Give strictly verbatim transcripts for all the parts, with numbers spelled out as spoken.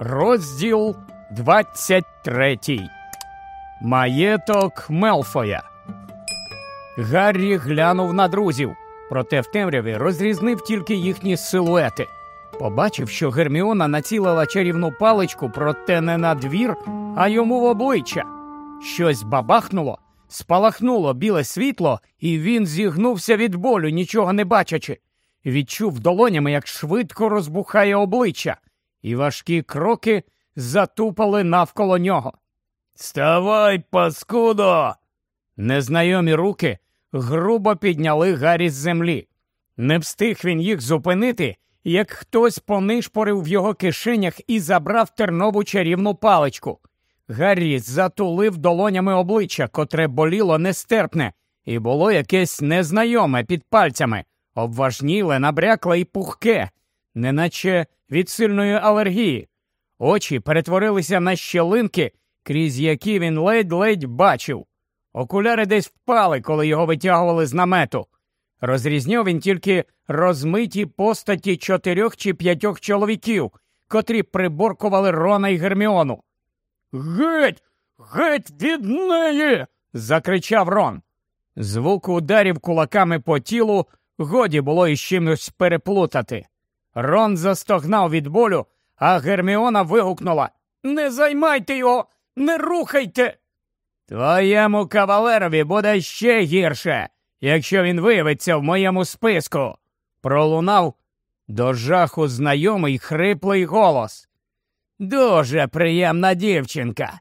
Розділ двадцять третій. Маєток Мелфоя. Гаррі глянув на друзів, проте в темряві розрізнив тільки їхні силуети. Побачив, що Герміона націлила чарівну паличку, проте не на двір, а йому в обличчя. Щось бабахнуло, спалахнуло біле світло, і він зігнувся від болю, нічого не бачачи. Відчув долонями, як швидко розбухає обличчя, і важкі кроки затупали навколо нього. «Вставай, паскудо!» Незнайомі руки грубо підняли Гаррі з землі. Не встиг він їх зупинити, як хтось понишпорив в його кишенях і забрав тернову чарівну паличку. Гаррі затулив долонями обличчя, котре боліло нестерпне, і було якесь незнайоме під пальцями, обважніле, набрякле і пухке, неначе від сильної алергії. Очі перетворилися на щілинки, крізь які він ледь-ледь бачив. Окуляри десь впали, коли його витягували з намету. Розрізняв він тільки розмиті постаті чотирьох чи п'ятьох чоловіків, котрі приборкували Рона й Герміону. «Геть! Геть від неї!» – закричав Рон. Звук ударів кулаками по тілу годі було із чимось переплутати. Рон застогнав від болю, а Герміона вигукнула: «Не займайте його! Не рухайте!» «Твоєму кавалерові буде ще гірше, якщо він виявиться в моєму списку!» Пролунав до жаху знайомий хриплий голос. «Дуже приємна дівчинка!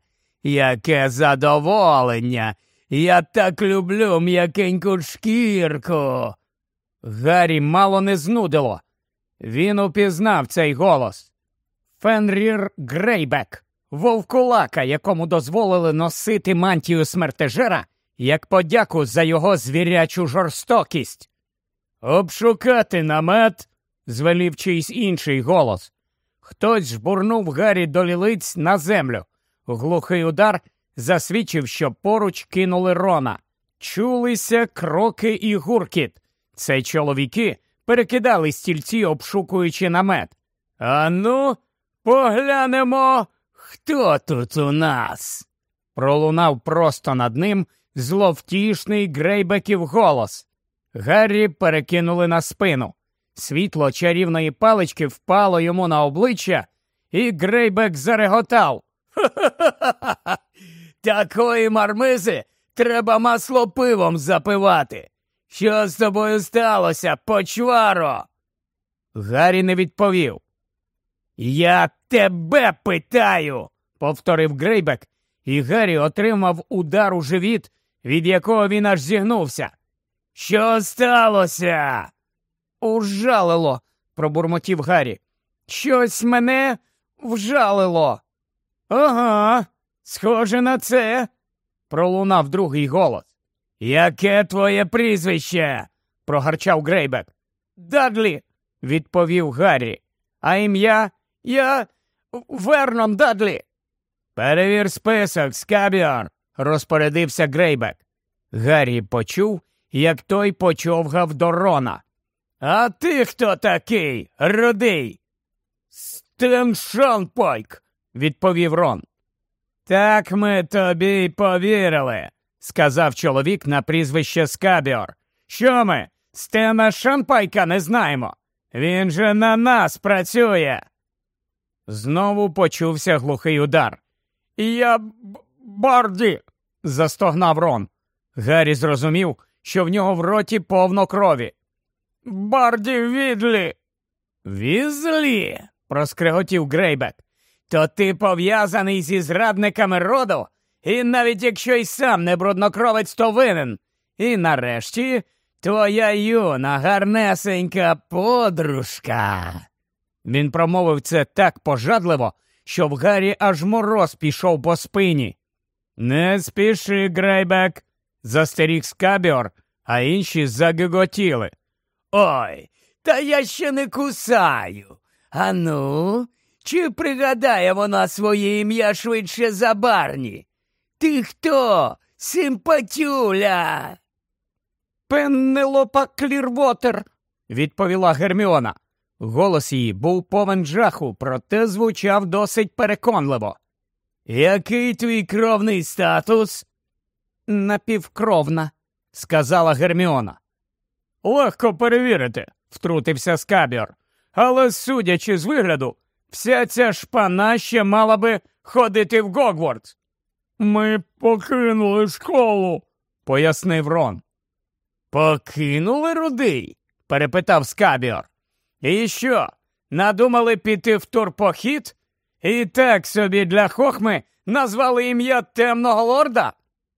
Яке задоволення! Я так люблю м'якеньку шкірку!» Гаррі мало не знудило. Він упізнав цей голос. Фенрір Грейбек, вовкулака, якому дозволили носити мантію смертежера, як подяку за його звірячу жорстокість. «Обшукати намет!» – звелів чийсь інший голос. Хтось жбурнув Гаррі до лілиць на землю. Глухий удар засвідчив, що поруч кинули Рона. Чулися кроки і гуркіт. Це чоловіки перекидали стільці, обшукуючи намет. «Ану, поглянемо, хто тут у нас?» Пролунав просто над ним зловтішний Грейбеків голос. Гаррі перекинули на спину. Світло чарівної палички впало йому на обличчя, і Грейбек зареготав. «Ха-ха-ха! Такої мармизи треба масло пивом запивати! Що з тобою сталося, почваро?» Гаррі не відповів. «Я тебе питаю!» – повторив Грейбек, і Гаррі отримав удар у живіт, від якого він аж зігнувся. «Що сталося?» «Ужалило!» – пробурмотів Гаррі. «Щось мене вжалило!» «Ага, схоже на це!» – пролунав другий голос. «Яке твоє прізвище?» – прогарчав Грейбек. «Дадлі!» – відповів Гаррі. «А ім'я? Я Вернон Дадлі!» «Перевір список, Скабіар!» – розпорядився Грейбек. Гаррі почув, як той почовгав до Рона. «А ти хто такий, рудий?» «Стен Шанпайк!» – відповів Рон. «Так ми тобі й повірили!» – сказав чоловік на прізвище Скабіор. «Що ми, Стена Шанпайка не знаємо? Він же на нас працює!» Знову почувся глухий удар. «Я б... Барді!» – застогнав Рон. Гаррі зрозумів, що в нього в роті повно крові. «Барді Відлі!» «Візлі!» – проскриготів Грейбек. «То ти пов'язаний зі зрадниками роду? І навіть якщо й сам не бруднокровець, то винен. І нарешті твоя юна гарнесенька подружка!» Він промовив це так пожадливо, що в Гаррі аж мороз пішов по спині. «Не спіши, Грейбек!» – застеріг Скабіор, а інші загиготіли. «Ой, та я ще не кусаю! Ану, чи пригадає вона своє ім'я швидше за Барні? Ти хто, симпатюля?» «Пеннелопа Клірвотер», – відповіла Герміона. Голос її був повен жаху, проте звучав досить переконливо. «Який твій кровний статус?» «Напівкровна», – сказала Герміона. «Легко перевірити», – втрутився Скабіор. «Але, судячи з вигляду, вся ця шпана ще мала би ходити в Гогвартс». «Ми покинули школу», – пояснив Рон. «Покинули, Рудий?» – перепитав Скабіор. «І що, надумали піти в турпохід? І так собі для хохми назвали ім'я Темного Лорда?»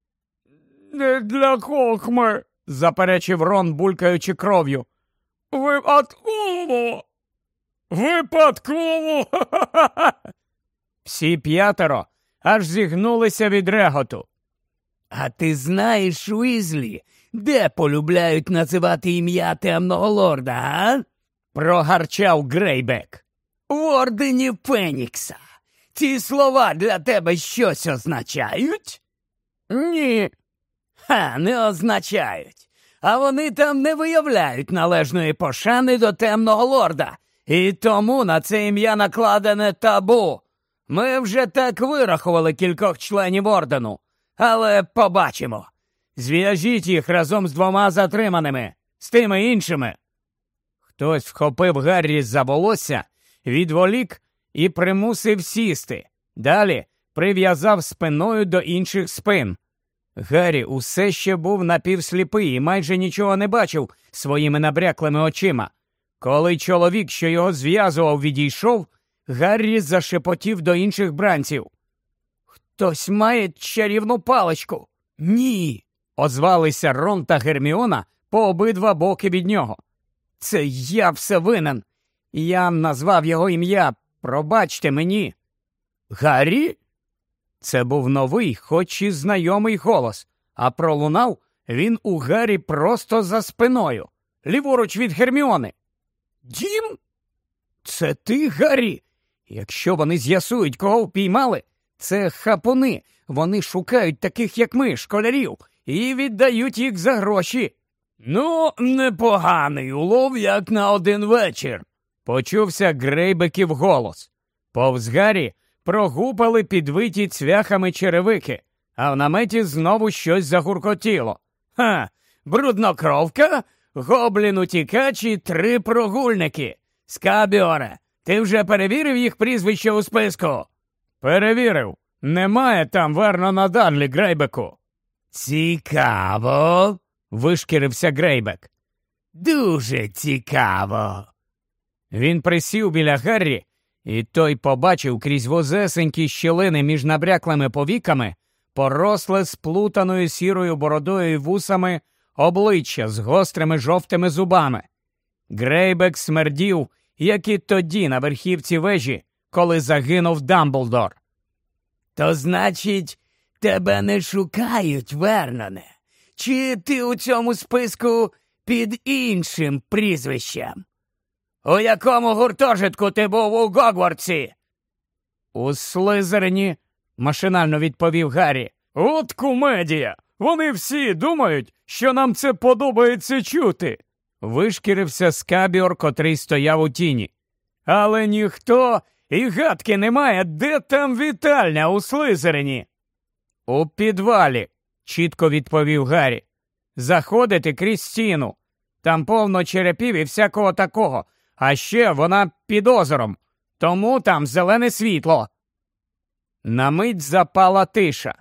«Не для хохми», – заперечив Рон, булькаючи кров'ю. «Випадково! Випадково! Ха-ха-ха!» Всі п'ятеро аж зігнулися від реготу. «А ти знаєш, Уізлі, де полюбляють називати ім'я Темного Лорда, а?» – прогарчав Грейбек. «В Ордені Фенікса. Ці слова для тебе щось означають?» «Ні». «Ха, не означають. А вони там не виявляють належної пошани до Темного Лорда. І тому на це ім'я накладене табу. Ми вже так вирахували кількох членів Ордену. Але побачимо. Зв'яжіть їх разом з двома затриманими, з тими іншими». Хтось вхопив Гаррі за волосся, відволік і примусив сісти. Далі прив'язав спиною до інших спин. Гаррі усе ще був напівсліпий і майже нічого не бачив своїми набряклими очима. Коли чоловік, що його зв'язував, відійшов, Гаррі зашепотів до інших бранців. «Хтось має чарівну паличку?» «Ні!» – озвалися Рон та Герміона по обидва боки від нього. «Це я все винен. Я назвав його ім'я. Пробачте мені». «Гаррі?» Це був новий, хоч і знайомий голос, а пролунав він у Гаррі просто за спиною, ліворуч від Герміони. «Дім? Це ти, Гаррі? Якщо вони з'ясують, кого впіймали, це хапуни. Вони шукають таких, як ми, школярів, і віддають їх за гроші». «Ну, непоганий улов, як на один вечір», – почувся Грейбеків голос. Повз Гаррі прогупали підвиті цвяхами черевики, а в наметі знову щось загуркотіло. «Ха! Бруднокровка, гоблін-утікач і три прогульники. Скабіоре, ти вже перевірив їх прізвище у списку?» «Перевірив. Немає там Вернона Данлі, Грейбеку». «Цікаво», – вишкірився Грейбек. «Дуже цікаво». Він присів біля Гаррі, і той побачив крізь вузесенькі щілини між набряклими повіками поросле сплутаною сірою бородою і вусами обличчя з гострими жовтими зубами. Грейбек смердів, як і тоді на верхівці вежі, коли загинув Дамблдор. «То значить, тебе не шукають, Верноне? Чи ти у цьому списку під іншим прізвищем? У якому гуртожитку ти був у Гогвартсі?» «У Слизерині», – машинально відповів Гаррі. «От кумедія! Вони всі думають, що нам це подобається чути!» Вишкірився Скабіор, котрий стояв у тіні. «Але ніхто і гадки не має, де там вітальня у Слизерині!» «У підвалі», – чітко відповів Гаррі. «Заходити крізь стіну. Там повно черепів і всякого такого. А ще вона під озером, тому там зелене світло». На мить запала тиша.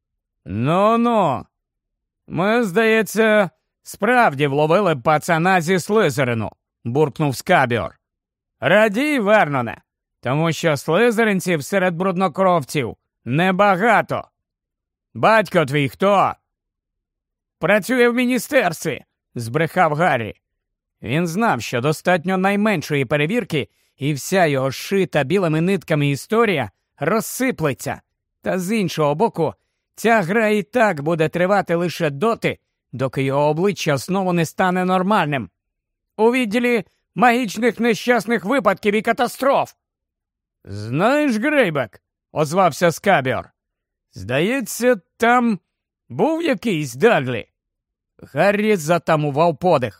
«Ну-ну, ми, здається, справді вловили пацана зі Слизерину», – буркнув Скабіор. «Радій, Верноне, тому що слизеринців серед бруднокровців небагато. Батько твій хто?» «Працює в міністерстві», – збрехав Гаррі. Він знав, що достатньо найменшої перевірки, і вся його шита білими нитками історія розсиплеться. Та з іншого боку, ця гра і так буде тривати лише доти, доки його обличчя знову не стане нормальним. У відділі магічних нещасних випадків і катастроф. «Знаєш, Грейбек», – озвався Скабіор, – «здається, там був якийсь Дадлі». Гаррі затамував подих.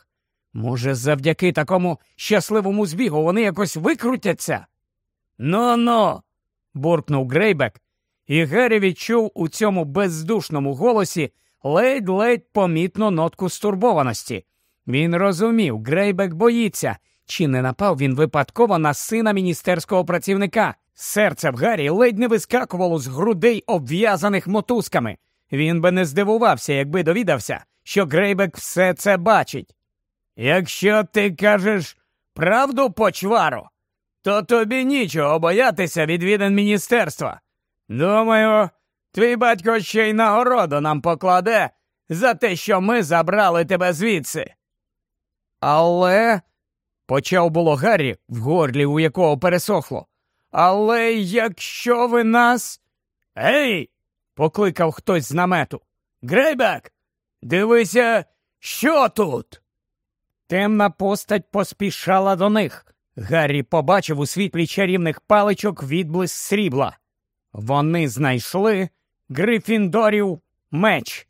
Може, завдяки такому щасливому збігу вони якось викрутяться? «Ну-ну!» – буркнув Грейбек, і Гаррі відчув у цьому бездушному голосі ледь-ледь помітну нотку стурбованості. Він розумів, Грейбек боїться, чи не напав він випадково на сина міністерського працівника. Серце в Гаррі ледь не вискакувало з грудей, обв'язаних мотузками. Він би не здивувався, якби довідався, що Грейбек все це бачить. «Якщо ти кажеш правду, почваро, то тобі нічого боятися відвідин міністерства. Думаю, твій батько ще й нагороду нам покладе за те, що ми забрали тебе звідси». «Але...» – почав було Гаррі, в горлі у якого пересохло. «Але якщо ви нас...» «Ей!» – покликав хтось з намету. «Грейбек, дивися, що тут?» Темна постать поспішала до них. Гаррі побачив у світлі чарівних паличок відблиск срібла. Вони знайшли Грифіндорів меч.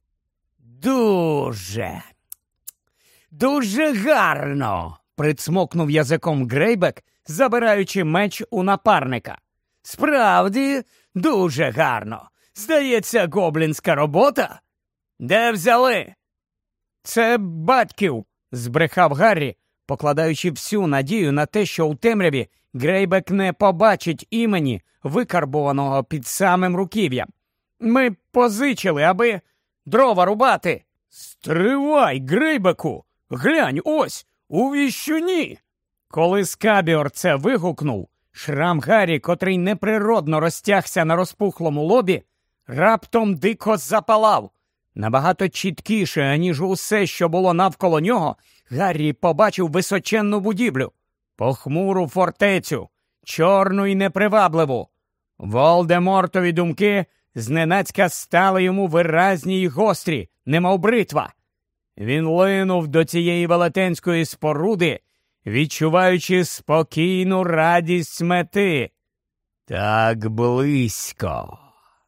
«Дуже, дуже гарно!» – прицмокнув язиком Грейбек, забираючи меч у напарника. «Справді, дуже гарно. Здається, гоблінська робота? Де взяли?» «Це батьків», – збрехав Гаррі, покладаючи всю надію на те, що у темряві Грейбек не побачить імені, викарбованого під самим руків'ям. «Ми позичили, аби дрова рубати». «Стривай, Грейбеку! Глянь, ось, у віщуні!» Коли Скабіор це вигукнув, шрам Гаррі, котрий неприродно розтягся на розпухлому лобі, раптом дико запалав. Набагато чіткіше, аніж усе, що було навколо нього, Гаррі побачив височенну будівлю, похмуру фортецю, чорну і непривабливу. Волдемортові думки зненацька стали йому виразні й гострі, немов бритва. Він линув до цієї велетенської споруди, відчуваючи спокійну радість мети. Так близько,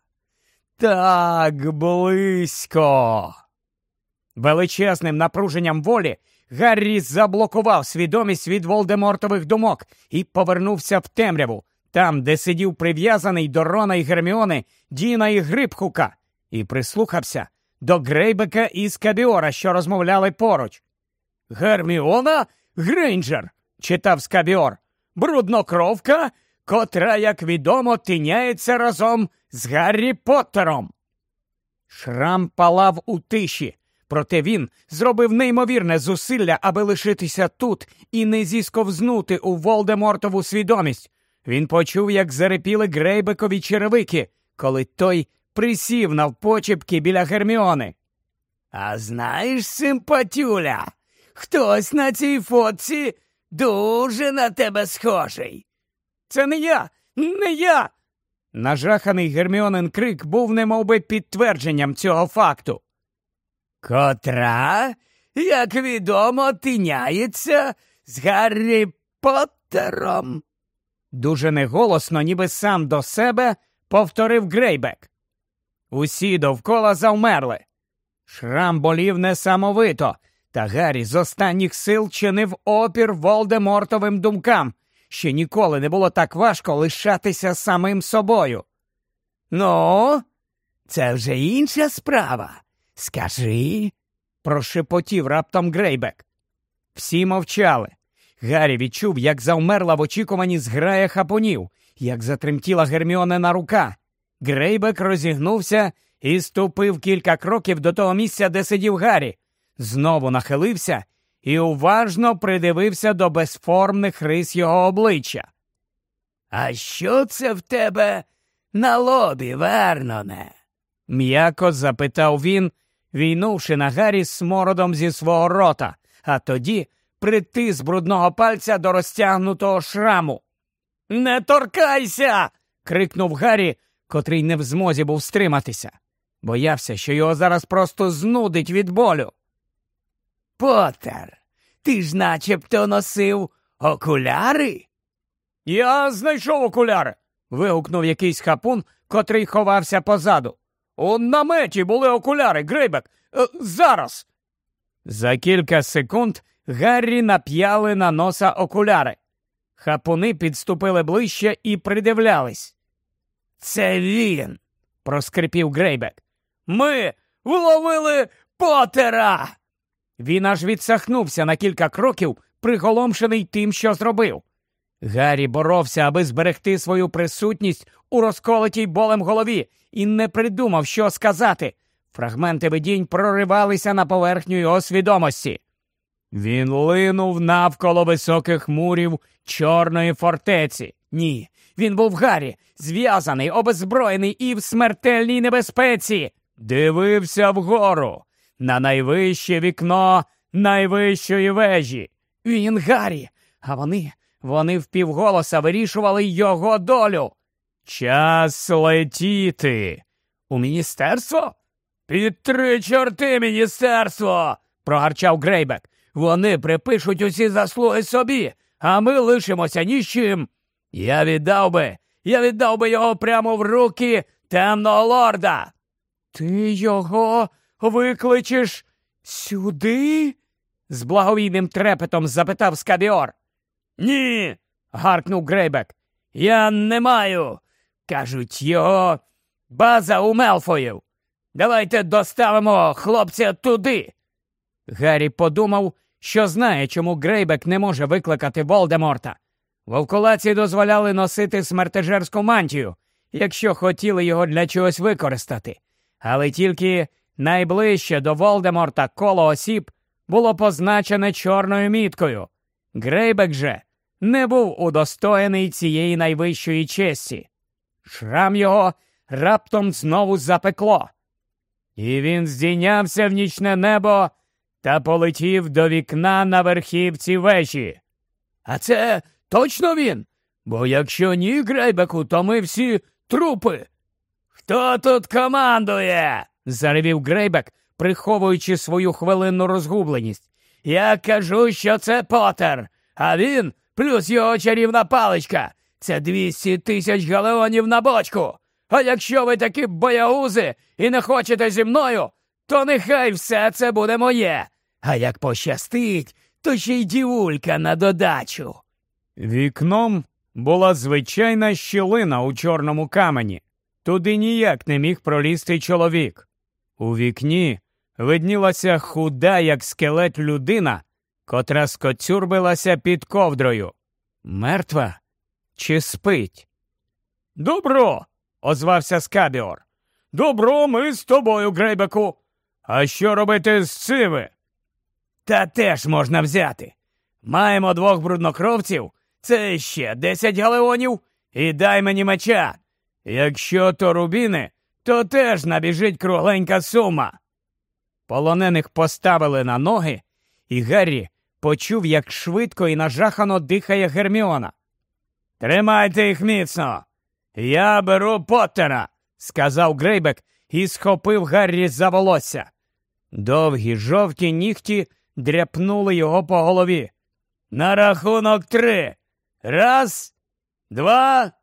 так близько. Величезним напруженням волі Гаррі заблокував свідомість від Волдемортових думок і повернувся в темряву, там, де сидів прив'язаний до Рона й Герміони Діна і Грибхука, і прислухався до Грейбека і Скабіора, що розмовляли поруч. «Герміона Грейнджер», – читав Скабіор, – «бруднокровка, котра, як відомо, тиняється разом з Гаррі Поттером». Шрам палав у тиші, проте він зробив неймовірне зусилля, аби лишитися тут і не зісковзнути у Волдемортову свідомість. Він почув, як зарипіли Грейбекові черевики, коли той присів навпочепки біля Герміони. «А знаєш, симпатюля, хтось на цій фотці дуже на тебе схожий». «Це не я! Не я!» Нажаханий Герміонин крик був немовби підтвердженням цього факту. «Котра, як відомо, тиняється з Гаррі Поттером», дуже неголосно, ніби сам до себе, повторив Грейбек. Усі довкола завмерли. Шрам болів несамовито, та Гаррі з останніх сил чинив опір Волдемортовим думкам. Ще ніколи не було так важко лишатися самим собою. «Ну, це вже інша справа. Скажи», – прошепотів раптом Грейбек. Всі мовчали. Гаррі відчув, як завмерла в очікуванні зграя хапунів, як затремтіла Герміонина рука. Грейбек розігнувся і ступив кілька кроків до того місця, де сидів Гаррі. Знову нахилився і уважно придивився до безформних рис його обличчя. «А що це в тебе на лобі, Верноне?» – м'яко запитав він, війнувши на Гаррі смородом зі свого рота, а тоді притис брудного пальця до розтягнутого шраму. «Не торкайся!» – крикнув Гаррі, котрий не в змозі був стриматися. Боявся, що його зараз просто знудить від болю. «Поттер, ти ж начебто носив окуляри?» «Я знайшов окуляри!» – вигукнув якийсь хапун, котрий ховався позаду. «У наметі були окуляри, Грейбек! Е, зараз!» За кілька секунд Гаррі нап'яли на носа окуляри. Хапуни підступили ближче і придивлялись. «Це він!» – проскрипів Грейбек. «Ми вловили Поттера!» Він аж відсахнувся на кілька кроків, приголомшений тим, що зробив. Гаррі боровся, аби зберегти свою присутність у розколотій болем голові, і не придумав, що сказати. Фрагменти видінь проривалися на поверхню його свідомості. Він линув навколо високих мурів чорної фортеці. Ні, він був Гаррі, зв'язаний, обеззброєний і в смертельній небезпеці. Дивився вгору, на найвище вікно найвищої вежі. Він Гаррі, а вони, вони впівголоса вирішували його долю. Час летіти. У міністерство? Під три чорти міністерство, прогарчав Грейбек. Вони припишуть усі заслуги собі, а ми лишимося ні з чим. Я віддав би, я віддав би його прямо в руки темного лорда. Ти його викличеш сюди? З благовійним трепетом запитав Скабіор. Ні, гаркнув Грейбек. Я не маю. Кажуть, його база у Мелфоїв. Давайте доставимо хлопця туди. Гаррі подумав, що знає, чому Грейбек не може викликати Волдеморта. Вовкулаці дозволяли носити смертежерську мантію, якщо хотіли його для чогось використати. Але тільки найближче до Волдеморта коло осіб було позначене чорною міткою. Грейбек же не був удостоєний цієї найвищої честі. Шрам його раптом знову запекло. І він здійнявся в нічне небо та полетів до вікна на верхівці вежі. А це точно він? Бо якщо ні, Грейбеку, то ми всі трупи. Хто тут командує? Заревів Грейбек, приховуючи свою хвилинну розгубленість. Я кажу, що це Поттер, а він плюс його чарівна паличка. Це двісті тисяч галеонів на бочку. А якщо ви такі боягузи і не хочете зі мною, то нехай все це буде моє. А як пощастить, то ще й дівулька на додачу. Вікном була звичайна щілина у чорному камені. Туди ніяк не міг пролізти чоловік. У вікні виднілася худа, як скелет людина, котра скоцюрбилася під ковдрою. Мертва чи спить? «Добро!» – озвався Скабіор. «Добро, ми з тобою, Грейбеку. А що робити з цими?» «Та теж можна взяти. Маємо двох бруднокровців, це ще десять галеонів, і дай мені меча. Якщо то рубіни, то теж набіжить кругленька сума». Полонених поставили на ноги, і Гаррі почув, як швидко і нажахано дихає Герміона. «Тримайте їх міцно! Я беру Поттера!» – сказав Грейбек і схопив Гаррі за волосся. Довгі жовті нігті дряпнули його по голові. «На рахунок три! Раз, два,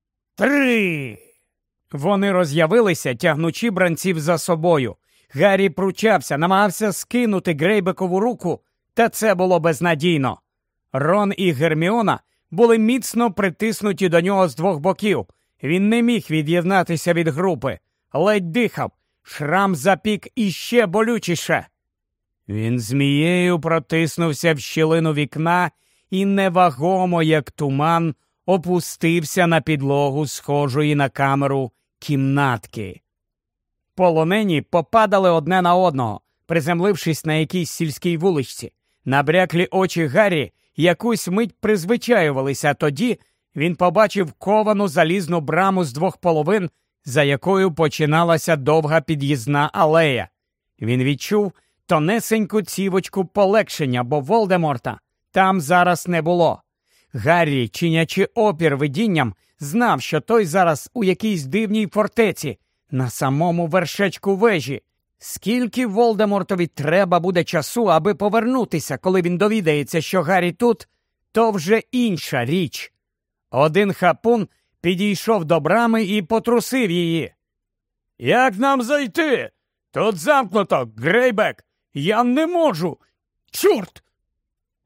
три!» Вони роз'явилися, тягнучи бранців за собою. Гаррі пручався, намагався скинути Грейбекову руку, та це було безнадійно. Рон і Герміона були міцно притиснуті до нього з двох боків. Він не міг від'єднатися від групи. Ледь дихав. Шрам запік іще болючіше. Він змією протиснувся в щілину вікна і невагомо, як туман, опустився на підлогу схожої на камеру кімнатки. Полонені попадали одне на одного, приземлившись на якійсь сільській вуличці. Набряклі очі Гаррі якусь мить призвичаювалися, тоді він побачив ковану залізну браму з двох половин, за якою починалася довга під'їзна алея. Він відчув тонесеньку цівочку полегшення, бо Волдеморта там зараз не було. Гаррі, чинячи опір видінням, знав, що той зараз у якійсь дивній фортеці, на самому вершечку вежі. Скільки Волдемортові треба буде часу, аби повернутися, коли він довідається, що Гаррі тут, то вже інша річ. Один хапун підійшов до брами і потрусив її. «Як нам зайти? Тут замкнуто, Грейбек! Я не можу! Чорт!»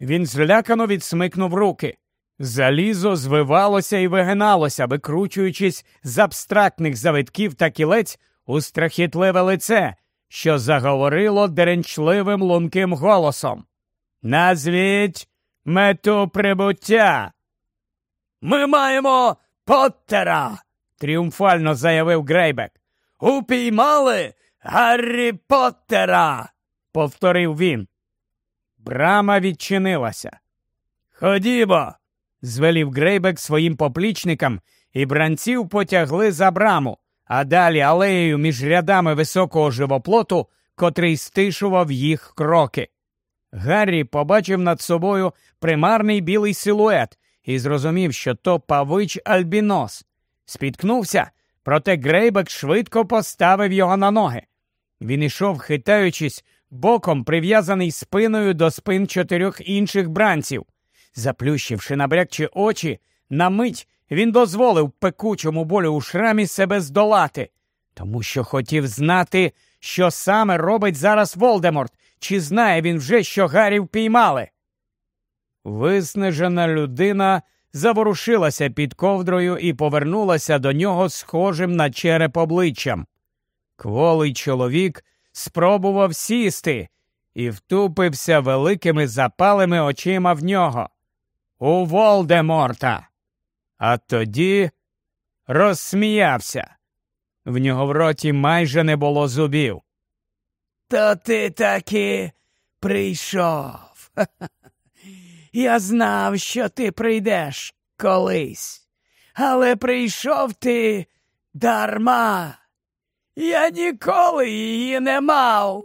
Він злякано відсмикнув руки. Залізо звивалося і вигиналося, викручуючись з абстрактних завитків та кілець у страхітливе лице, що заговорило деренчливим лунким голосом. «Назвіть мету прибуття!» «Ми маємо Поттера!» – тріумфально заявив Грейбек. «Упіймали Гаррі Поттера!» – повторив він. Брама відчинилася. «Ходімо!» – звелів Грейбек своїм поплічникам, і бранців потягли за браму, а далі алеєю між рядами високого живоплоту, котрий стишував їх кроки. Гаррі побачив над собою примарний білий силует і зрозумів, що то павич Альбінос. Спіткнувся, проте Грейбек швидко поставив його на ноги. Він ішов, хитаючись, боком прив'язаний спиною до спин чотирьох інших бранців. Заплющивши набрякчі очі, на мить він дозволив пекучому болю у шрамі себе здолати, тому що хотів знати, що саме робить зараз Волдеморт, чи знає він вже, що Гаррі впіймали. Виснажена людина заворушилася під ковдрою і повернулася до нього схожим на череп обличчям. Кволий чоловік спробував сісти і втупився великими запалими очима в нього. У Волдеморта! А тоді розсміявся. В нього в роті майже не було зубів. «То ти таки прийшов. Я знав, що ти прийдеш колись. Але прийшов ти дарма. Я ніколи її не мав.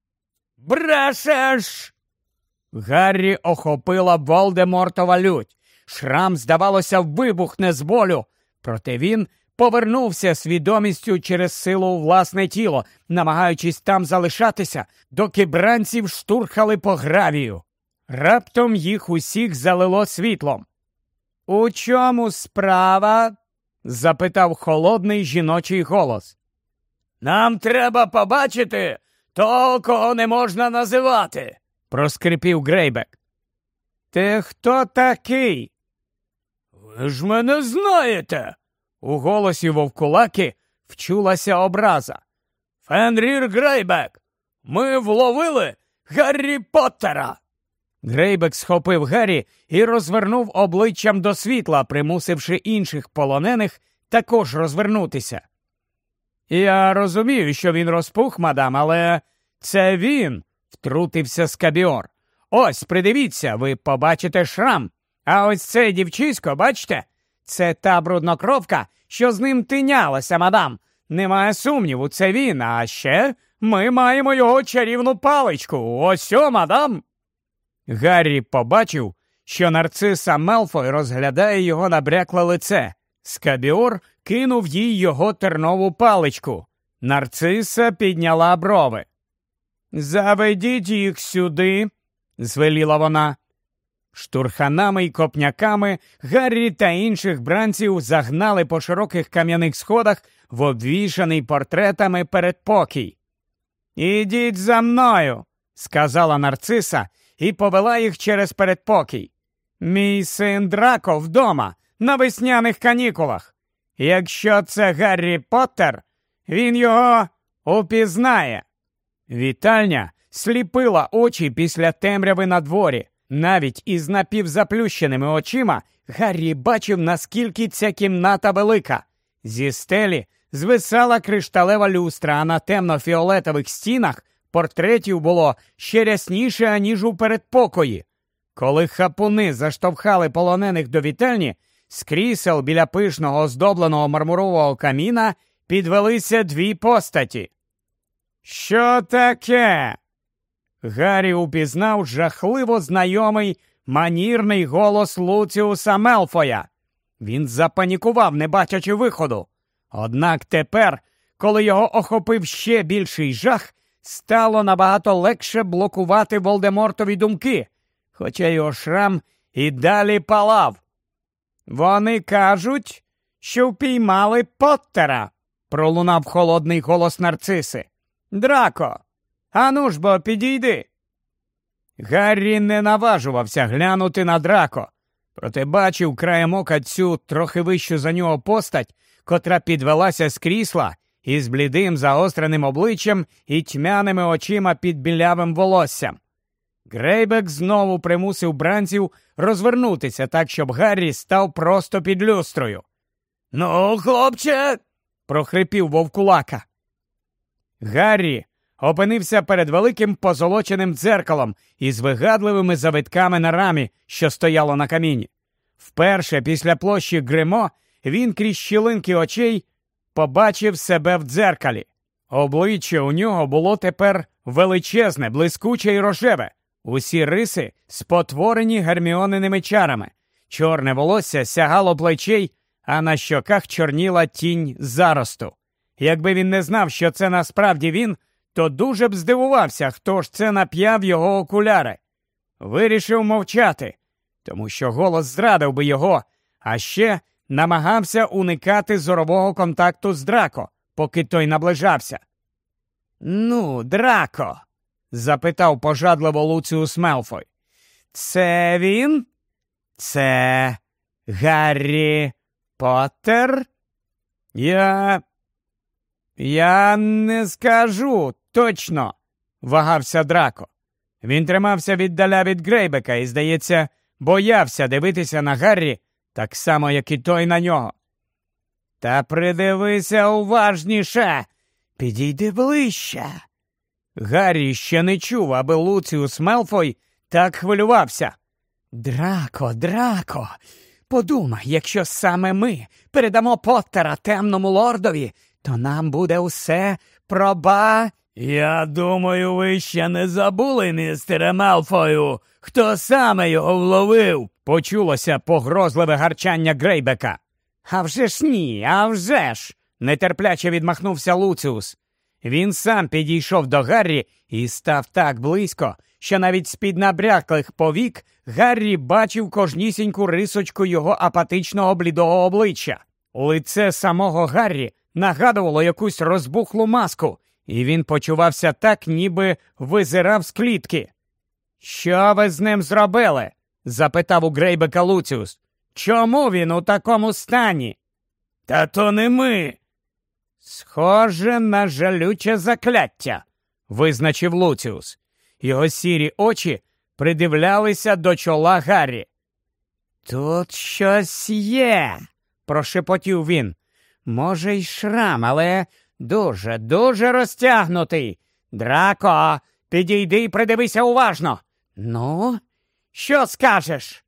Брешеш!» Гаррі охопила Волдемортова лють. Шрам, здавалося, вибухне з болю, проте він повернувся свідомістю через силу у власне тіло, намагаючись там залишатися, доки бранців штурхали по гравію. Раптом їх усіх залило світлом. «У чому справа?» – запитав холодний жіночий голос. «Нам треба побачити того, кого не можна називати», – проскрипів Грейбек. «Ти хто такий?» «Ви ж мене знаєте!» У голосі вовкулаки вчулася образа. «Фенрір Грейбек! Ми вловили Гаррі Поттера!» Грейбек схопив Гаррі і розвернув обличчям до світла, примусивши інших полонених також розвернутися. «Я розумію, що він розпух, мадам, але це він!» – втрутився Скабіор. «Ось, придивіться, ви побачите шрам. А ось це дівчисько, бачите? Це та бруднокровка, що з ним тинялася, мадам. Немає сумніву, це він, а ще ми маємо його чарівну паличку. Ось о, мадам!» Гаррі побачив, що нарциса Мелфой розглядає його набрякле лице. Скабіор кинув їй його тернову паличку. Нарциса підняла брови. «Заведіть їх сюди», – звеліла вона. Штурханами й копняками Гаррі та інших бранців загнали по широких кам'яних сходах в обвішаний портретами передпокій. «Ідіть за мною», – сказала нарциса і повела їх через передпокій. «Мій син Драко вдома, на весняних канікулах. Якщо це Гаррі Поттер, він його упізнає». Вітальня сліпила очі після темряви на дворі. Навіть із напівзаплющеними очима Гаррі бачив, наскільки ця кімната велика. Зі стелі звисала кришталева люстра, а на темно-фіолетових стінах портретів було ще рясніше, ніж у передпокої. Коли хапуни заштовхали полонених до вітальні, з крісел біля пишного оздобленого мармурового каміна підвелися дві постаті. «Що таке?» Гаррі упізнав жахливо знайомий манірний голос Луціуса Мелфоя. Він запанікував, не бачачи виходу. Однак тепер, коли його охопив ще більший жах, стало набагато легше блокувати Волдемортові думки, хоча його шрам і далі палав. «Вони кажуть, що впіймали Поттера», – пролунав холодний голос нарциси. «Драко, ану ж бо підійди». Гаррі не наважувався глянути на Драко, проте бачив краєм ока цю трохи вищу за нього постать, котра підвелася з крісла із блідим заостреним обличчям і тьмяними очима під білявим волоссям. Грейбек знову примусив бранців розвернутися так, щоб Гаррі став просто під люстрою. «Ну, хлопче!» – прохрипів вовкулака. Гаррі опинився перед великим позолоченим дзеркалом із вигадливими завитками на рамі, що стояло на каміні. Вперше після площі Гримо він крізь щілинки очей побачив себе в дзеркалі. Обличчя у нього було тепер величезне, блискуче і рожеве. Усі риси спотворені Герміониними чарами. Чорне волосся сягало плечей, а на щоках чорніла тінь заросту. Якби він не знав, що це насправді він, то дуже б здивувався, хто ж це нап'яв його окуляри. Вирішив мовчати, тому що голос зрадив би його, а ще намагався уникати зорового контакту з Драко, поки той наближався. «Ну, Драко?» – запитав пожадливо Луціус Мелфой. «Це він? Це Гаррі Поттер?» «Я... я не скажу точно», – вагався Драко. Він тримався віддаля від Грейбека і, здається, боявся дивитися на Гаррі так само, як і той на нього. «Та придивися уважніше! Підійди ближче!» Гаррі ще не чув, аби Луціус Мелфой так хвилювався. «Драко, Драко, подумай, якщо саме ми передамо Поттера темному лордові, то нам буде усе проба...» «Я думаю, ви ще не забули, містере Мелфою, хто саме його вловив?» – почулося погрозливе гарчання Грейбека. «А вже ж ні, а вже ж!» – нетерпляче відмахнувся Луціус. Він сам підійшов до Гаррі і став так близько, що навіть з-під набряклих повік Гаррі бачив кожнісіньку рисочку його апатичного блідого обличчя. Лице самого Гаррі нагадувало якусь розбухлу маску, і він почувався так, ніби визирав з клітки. «Що ви з ним зробили?» – запитав у Грейбека Луціус. «Чому він у такому стані?» «Та то не ми!» «Схоже на жалюче закляття», – визначив Луціус. Його сірі очі придивлялися до чола Гаррі. «Тут щось є», – прошепотів він. «Може, й шрам, але дуже, дуже розтягнутий. Драко, підійди й придивися уважно. Ну, що скажеш?»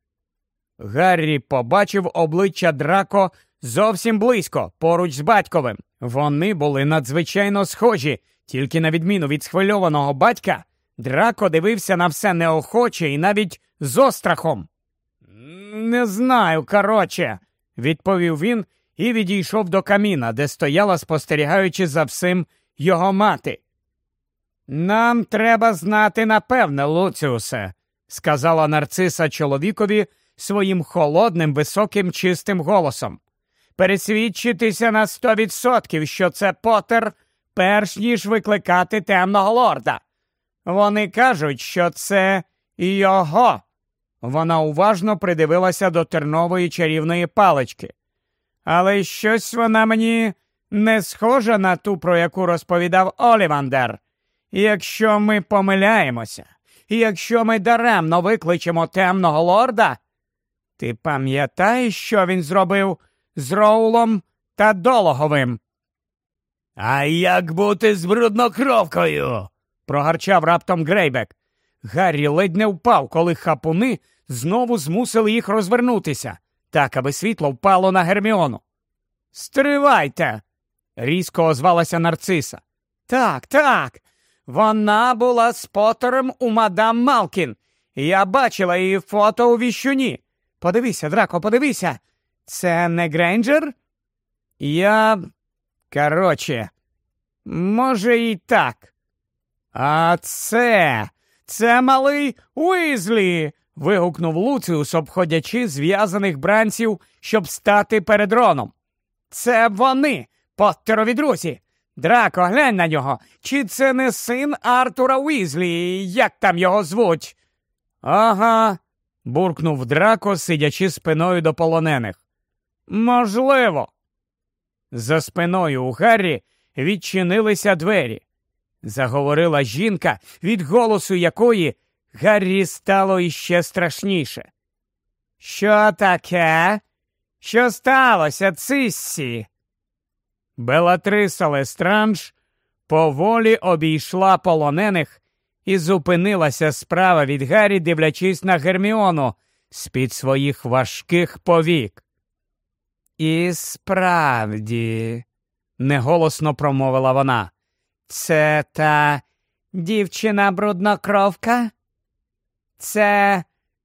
Гаррі побачив обличчя Драко зовсім близько, поруч з батьковим. Вони були надзвичайно схожі, тільки на відміну від схвильованого батька, Драко дивився на все неохоче і навіть з острахом. «Не знаю, короче», – відповів він і відійшов до каміна, де стояла, спостерігаючи за всім, його мати. «Нам треба знати напевне, Луціусе», – сказала Нарциса чоловікові своїм холодним, високим, чистим голосом. «Пересвідчитися на сто відсотків, що це Поттер, перш ніж викликати темного лорда. Вони кажуть, що це його». Вона уважно придивилася до тернової чарівної палички. «Але щось вона мені не схожа на ту, про яку розповідав Олівандер. Якщо ми помиляємося, і якщо ми даремно викличемо темного лорда, ти пам'ятаєш, що він зробив з Роулом та Дологовим?» «А як бути з бруднокровкою?» – прогарчав раптом Грейбек. Гаррі ледь не впав, коли хапуни знову змусили їх розвернутися, так, аби світло впало на Герміону. «Стривайте!» – різко озвалася Нарциса. «Так, так, вона була з Поттером у мадам Малкін. Я бачила її фото у віщуні. Подивися, Драко, подивися. Це не Грейнджер?» «Я... короче, може і так». «А це... це малий Уізлі!» – вигукнув Луціус, обходячи зв'язаних бранців, щоб стати перед Роном. «Це вони, Поттерові друзі! Драко, глянь на нього! Чи це не син Артура Уізлі, як там його звуть?» Ага, буркнув Драко, сидячи спиною до полонених. Можливо. За спиною у Гаррі відчинилися двері. Заговорила жінка, від голосу якої Гаррі стало іще страшніше. Що таке? Що сталося, Циссі? Белатриса Лестранж поволі обійшла полонених і зупинилася справа від Гаррі, дивлячись на Герміону з-під своїх важких повік. «І справді», – неголосно промовила вона, – «це та дівчина-бруднокровка? Це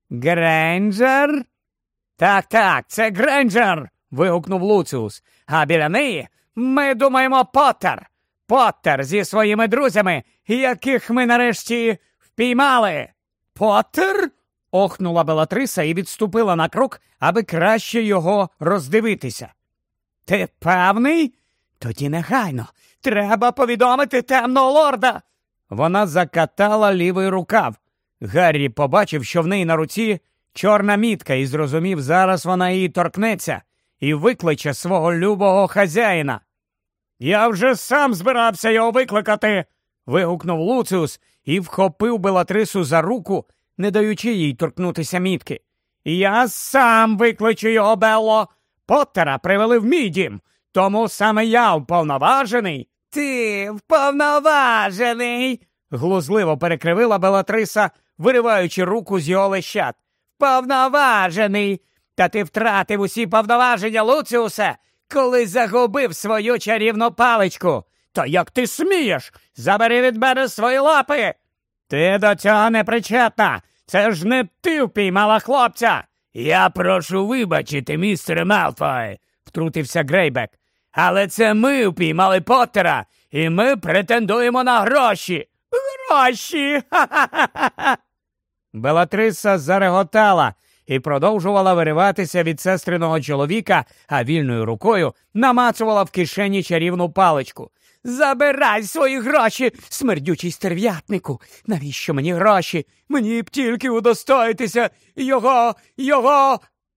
Грейнджер?» «Так-так, це Грейнджер!» – вигукнув Луціус. «А біля неї ми думаємо Поттер! Поттер зі своїми друзями, яких ми нарешті впіймали!» «Поттер?» – охнула Белатриса і відступила на крок, аби краще його роздивитися. «Ти певний? Тоді негайно. Треба повідомити темного лорда!» Вона закатала лівий рукав. Гаррі побачив, що в неї на руці чорна мітка, і зрозумів, зараз вона її торкнеться і викличе свого любого хазяїна. «Я вже сам збирався його викликати!» – вигукнув Луціус і вхопив Белатрису за руку, не даючи їй торкнутися мітки. «Я сам викличу його, Белло! Поттера привели в мій дім, тому саме я вповноважений!» «Ти вповноважений!» – глузливо перекривила Белатриса, вириваючи руку з його лещат. «Вповноважений! Та ти втратив усі повноваження, Луціусе, коли загубив свою чарівну паличку! Та як ти смієш? Забери від мене свої лапи!» «Ти до цього не причетна! Це ж не ти впіймала хлопця!» «Я прошу вибачити, містере Малфой!» – втрутився Грейбек. «Але це ми впіймали Поттера, і ми претендуємо на гроші!» «Гроші! Ха-ха-ха-ха!» Белатриса зареготала і продовжувала вириватися від сестриного чоловіка, а вільною рукою намацувала в кишені чарівну паличку. «Забирай свої гроші, смердючий стерв'ятнику! Навіщо мені гроші? Мені б тільки удостоїтися його, його...»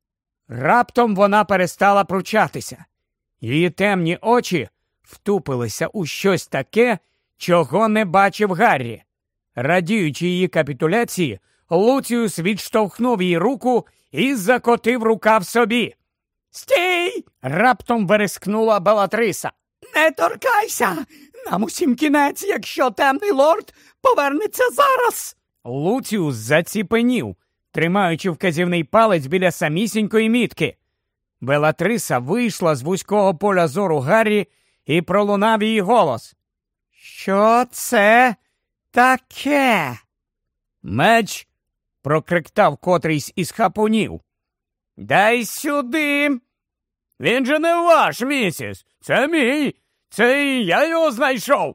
Раптом вона перестала пручатися. Її темні очі втупилися у щось таке, чого не бачив Гаррі. Радіючи її капітуляції, Луціус відштовхнув її руку і закотив рукав собі. «Стій!» – раптом верескнула Белатриса. «Не торкайся! Нам усім кінець, якщо темний лорд повернеться зараз!» Луціус заціпенів, тримаючи вказівний палець біля самісінької мітки. Белатриса вийшла з вузького поля зору Гаррі і пролунав її голос. «Що це таке?» «Меч!» – прокриктав котрийсь із хапунів. «Дай сюди!» «Він же не ваш, місіс! Це мій! Це і я його знайшов!»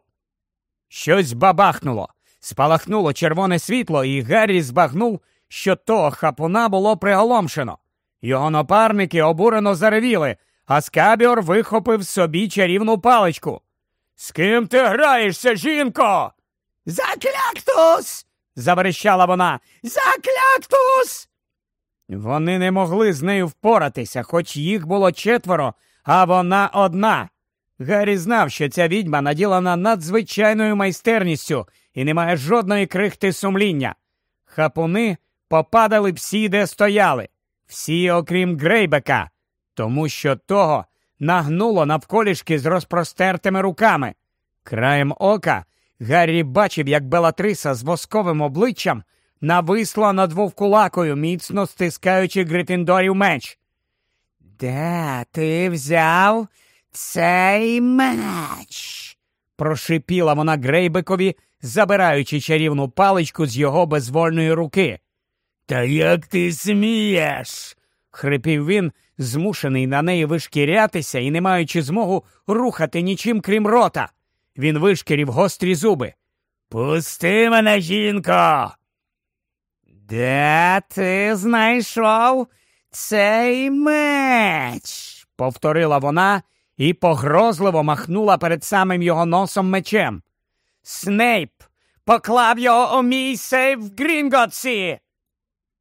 Щось бабахнуло. Спалахнуло червоне світло, і Гаррі збагнув, що того хапуна було приголомшено. Його напарники обурено заревіли, а Скабіор вихопив собі чарівну паличку. «З ким ти граєшся, жінко?» «Заклятус!» – заверещала вона. «Заклятус!» Вони не могли з нею впоратися, хоч їх було четверо, а вона одна. Гаррі знав, що ця відьма наділена надзвичайною майстерністю і не має жодної крихти сумління. Хапуни попадали всі, де стояли. Всі, окрім Грейбека, тому що того нагнуло навколішки з розпростертими руками. Краєм ока Гаррі бачив, як Белатриса з восковим обличчям нависла над вовкулакою, міцно стискаючи Грифіндорів меч. «Де ти взяв цей меч?» – прошипіла вона Грейбекові, забираючи чарівну паличку з його безвольної руки. «Та як ти смієш?» – хрипів він, змушений на неї вишкірятися і не маючи змогу рухати нічим, крім рота. Він вишкірів гострі зуби. «Пусти мене, жінко!» «Де ти знайшов цей меч?» – повторила вона і погрозливо махнула перед самим його носом мечем. «Снейп поклав його у мій сейф в Грінготсі!»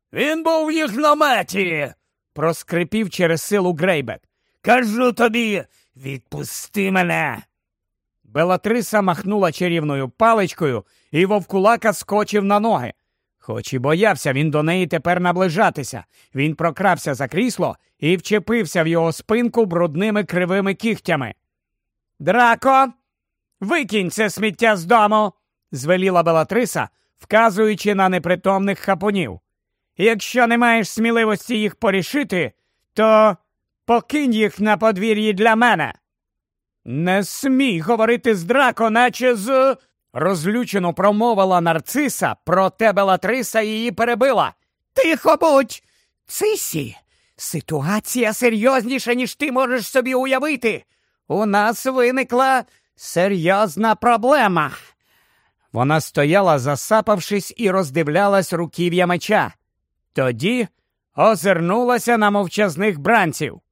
Він був в їх наметі, проскрипів через силу Грейбек. Кажу тобі, відпусти мене. Белатриса махнула чарівною паличкою, і вовкулака скочив на ноги. Хоч і боявся він до неї тепер наближатися, він прокрався за крісло і вчепився в його спинку брудними кривими кігтями. «Драко, викинь це сміття з дому!» – звеліла Белатриса, вказуючи на непритомних хапунів. «Якщо не маєш сміливості їх порішити, то покинь їх на подвір'ї для мене!» «Не смій говорити з Драко, наче з...» Розлючено промовила Нарциса, проте Белатриса її перебила. «Тихо будь! Цисі, ситуація серйозніша, ніж ти можеш собі уявити. У нас виникла серйозна проблема». Вона стояла, засапавшись, і роздивлялась руків'я меча. Тоді озирнулася на мовчазних бранців.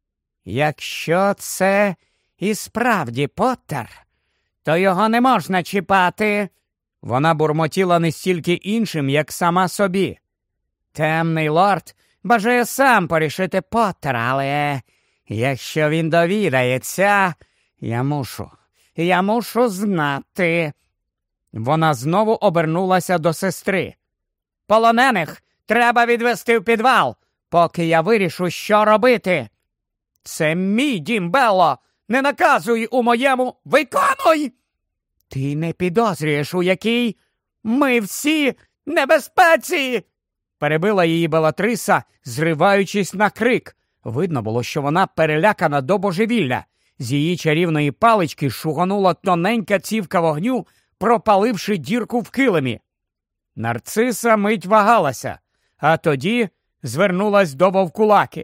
«Якщо це і справді Поттер, то його не можна чіпати». Вона бурмотіла не стільки іншим, як сама собі. «Темний лорд бажає сам порішити Поттера, але якщо він довідається, я мушу, я мушу знати». Вона знову обернулася до сестри. «Полонених треба відвести в підвал, поки я вирішу, що робити». «Це мій дім, Белло! Не наказуй у моєму, виконуй!» «Ти не підозрюєш, у якій ми всі небезпеці!» Перебила її Белатриса, зриваючись на крик. Видно було, що вона перелякана до божевілля. З її чарівної палички шуганула тоненька цівка вогню, пропаливши дірку в килимі. Нарциса мить вагалася, а тоді звернулась до вовкулаки.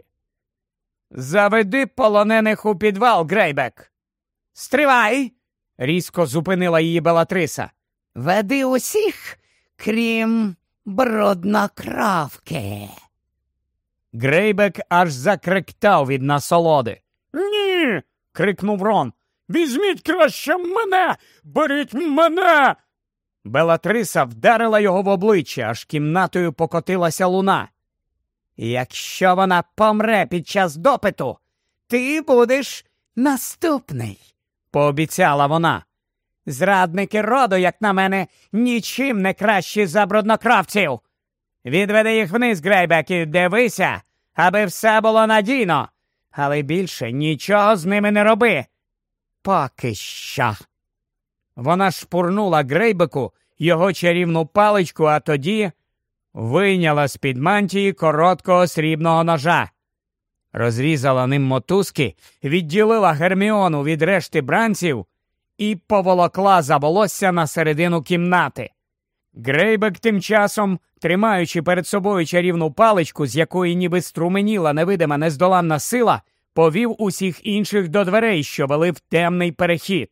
«Заведи полонених у підвал, Грейбек!» «Стривай!» – різко зупинила її Белатриса. «Веди усіх, крім бруднокровки!» Грейбек аж закриктав від насолоди. «Ні!» – крикнув Рон. «Візьміть краще мене! Беріть мене!» Белатриса вдарила його в обличчя, аж кімнатою покотилася луна. «Якщо вона помре під час допиту, ти будеш наступний», – пообіцяла вона. «Зрадники роду, як на мене, нічим не кращі за бруднокровців. Відведи їх вниз, Грейбек, і дивися, аби все було надійно, але більше нічого з ними не роби. Поки що». Вона шпурнула Грейбеку його чарівну паличку, а тоді вийняла з-під мантії короткого срібного ножа. Розрізала ним мотузки, відділила Герміону від решти бранців і поволокла за волосся на середину кімнати. Грейбек тим часом, тримаючи перед собою чарівну паличку, з якої ніби струменіла невидима нездоланна сила, повів усіх інших до дверей, що вели в темний перехід.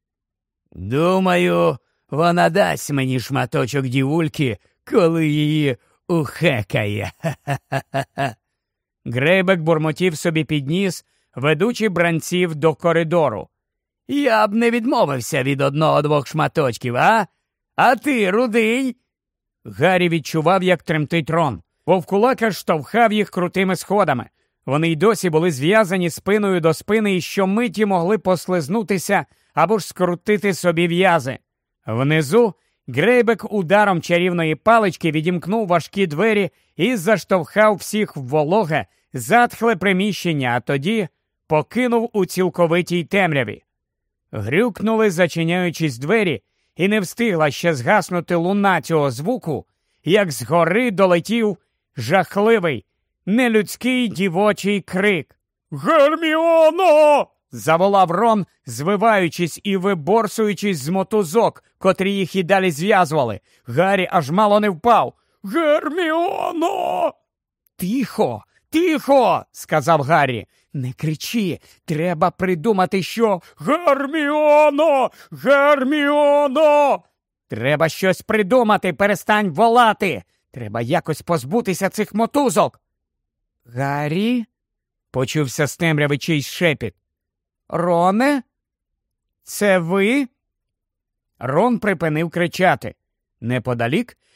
«Думаю, вона дасть мені шматочок дівульки, коли її ухекає. Ха-ха-ха-ха». Грейбек бурмотів собі під ніс, ведучи бранців до коридору. «Я б не відмовився від одного-двох шматочків, а? А ти, рудий?» Гаррі відчував, як тремтить Рон. Вовкулака штовхав їх крутими сходами. Вони й досі були зв'язані спиною до спини і щомиті могли послизнутися або ж скрутити собі в'язи. Внизу Грейбек ударом чарівної палички відімкнув важкі двері і заштовхав всіх в вологе, затхле приміщення, а тоді покинув у цілковитій темряві. Грюкнули, зачиняючись двері, і не встигла ще згаснути луна цього звуку, як згори долетів жахливий, нелюдський дівочий крик. «Герміоно!» – заволав Рон, звиваючись і виборсуючись з мотузок, котрі їх і далі зв'язували. Гаррі аж мало не впав. «Герміоно!» «Тихо, тихо!» – сказав Гаррі. «Не кричи, треба придумати, що...» «Герміоно! Герміоно!» «Треба щось придумати, перестань волати! Треба якось позбутися цих мотузок!» «Гаррі?» – почувся з темряви чийсь шепіт. «Роне? Це ви?» Рон припинив кричати. Неподалік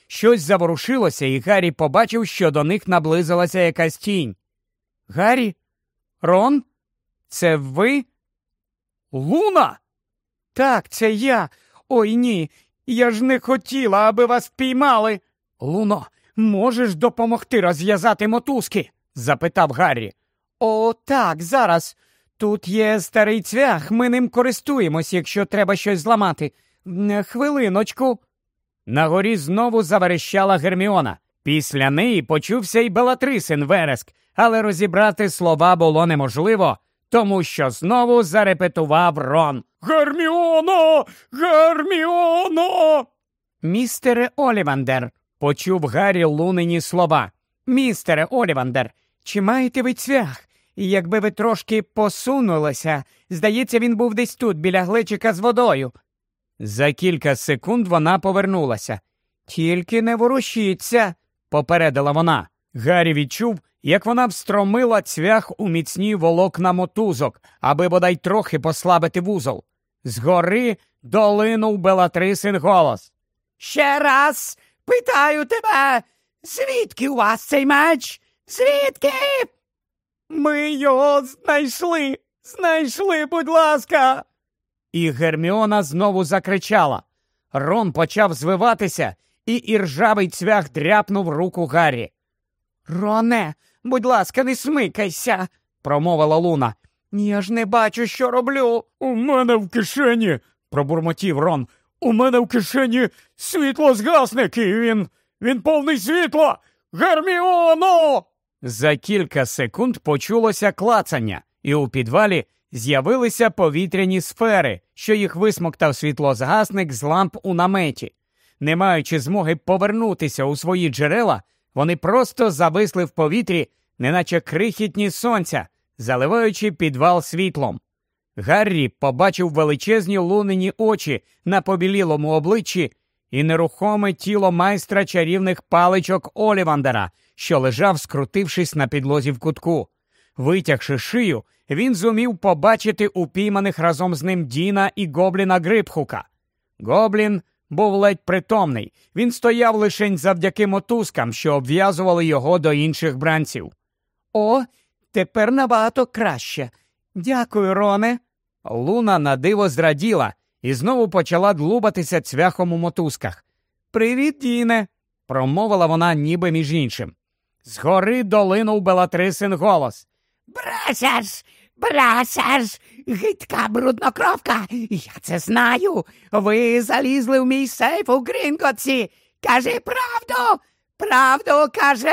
Щось заворушилося, і Гаррі побачив, що до них наблизилася якась тінь. «Гаррі? Рон? Це ви?» «Луна?» «Так, це я. Ой, ні, я ж не хотіла, аби вас впіймали». «Луно, можеш допомогти розв'язати мотузки?» – запитав Гаррі. «О, так, зараз. Тут є старий цвях, ми ним користуємось, якщо треба щось зламати. Хвилиночку». На горі знову заверещала Герміона. Після неї почувся й Белатрисин вереск, але розібрати слова було неможливо, тому що знову зарепетував Рон. «Герміоно! Герміоно!» «Містере Олівандер», – почув Гаррі Лунині слова. «Містере Олівандер, чи маєте ви цвях? Якби ви трошки посунулися, здається, він був десь тут, біля глечика з водою». За кілька секунд вона повернулася. «Тільки не ворушіться», – попередила вона. Гаррі відчув, як вона встромила цвях у міцні волокна мотузок, аби бодай трохи послабити вузол. Згори долинув Белатрисин голос. «Ще раз питаю тебе, звідки у вас цей меч? Звідки?» «Ми його знайшли! Знайшли, будь ласка!» І Герміона знову закричала. Рон почав звиватися, і іржавий цвях дряпнув руку Гаррі. «Роне, будь ласка, не смикайся!» – промовила Луна. «Я ж не бачу, що роблю!» «У мене в кишені!» – пробурмотів Рон. «У мене в кишені світлозгасник, і він... він повний світла! Герміоно!» За кілька секунд почулося клацання, і у підвалі з'явилися повітряні сфери, що їх висмоктав світлозгасник з ламп у наметі. Не маючи змоги повернутися у свої джерела, вони просто зависли в повітрі, неначе крихітні сонця, заливаючи підвал світлом. Гаррі побачив величезні Лунині очі на побілілому обличчі і нерухоме тіло майстра чарівних паличок Олівандера, що лежав, скрутившись на підлозі в кутку. Витягши шию, він зумів побачити упійманих разом з ним Діна і Гобліна Грипхука. Гоблін був ледь притомний, він стояв лишень завдяки мотузкам, що обв'язували його до інших бранців. «О, тепер набагато краще. Дякую, Роне!» Луна на диво зраділа і знову почала длубатися цвяхом у мотузках. «Привіт, Діне!» – промовила вона ніби між іншим. Згори долинув Белатрисин голос. «Брасяж! Брасяж! Гидка бруднокровка! Я це знаю! Ви залізли в мій сейф у Грінготсі! Кажи правду! Правду кажи!»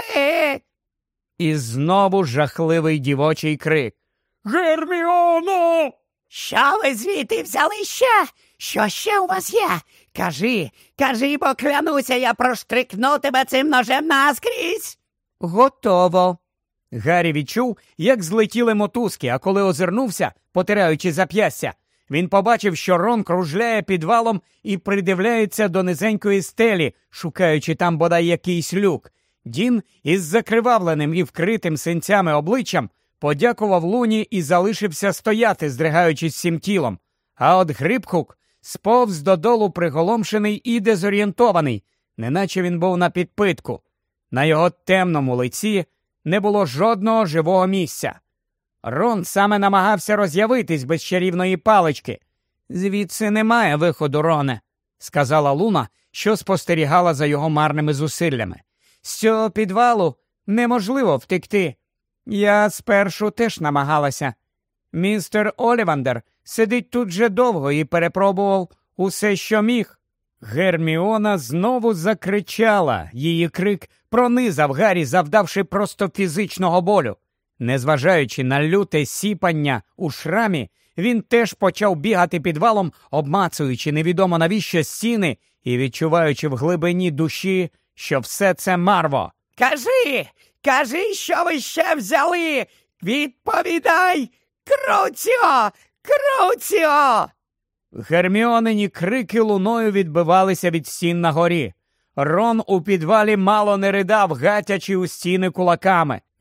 І знову жахливий дівочий крик. «Герміоно!» «Що ви звідти взяли ще? Що ще у вас є? Кажи, кажи, бо клянуся, я проштрикну тебе цим ножем наскрізь!» «Готово!» Гаррі відчув, як злетіли мотузки, а коли озирнувся, потираючи зап'ястя, він побачив, що Рон кружляє підвалом і придивляється до низенької стелі, шукаючи там бодай якийсь люк. Дін із закривавленим і вкритим синцями обличчям подякував Луні і залишився стояти, здригаючись всім тілом. А от Грипхук сповз додолу приголомшений і дезорієнтований, неначе він був на підпитку. На його темному лиці не було жодного живого місця. Рон саме намагався роз'явитись без чарівної палички. «Звідси немає виходу, Роне», – сказала Луна, що спостерігала за його марними зусиллями. «З цього підвалу неможливо втекти. Я спершу теж намагалася. Містер Олівандер сидить тут же довго і перепробував усе, що міг». Герміона знову закричала. Її крик пронизав Гаррі, завдавши просто фізичного болю. Незважаючи на люте сіпання у шрамі, він теж почав бігати підвалом, обмацуючи невідомо навіщо стіни і відчуваючи в глибині душі, що все це марво. «Кажи! Кажи, що ви ще взяли! Відповідай! Круціо! Круціо!» Герміонині крики луною відбивалися від стін на горі. Рон у підвалі мало не ридав, гатячи у стіни кулаками.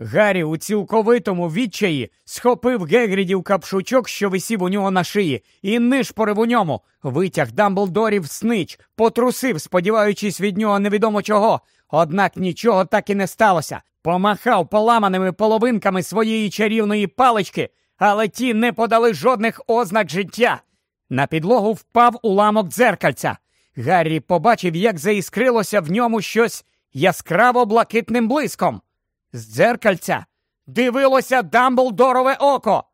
Гаррі у цілковитому відчаї схопив Гегрідів капшучок, що висів у нього на шиї, і нишпорив у ньому. Витяг Дамблдорів снич, потрусив, сподіваючись від нього невідомо чого. Однак нічого так і не сталося. Помахав поламаними половинками своєї чарівної палички, але ті не подали жодних ознак життя. На підлогу впав уламок дзеркальця. Гаррі побачив, як заіскрилося в ньому щось яскраво-блакитним блиском. З дзеркальця дивилося Дамблдорове око.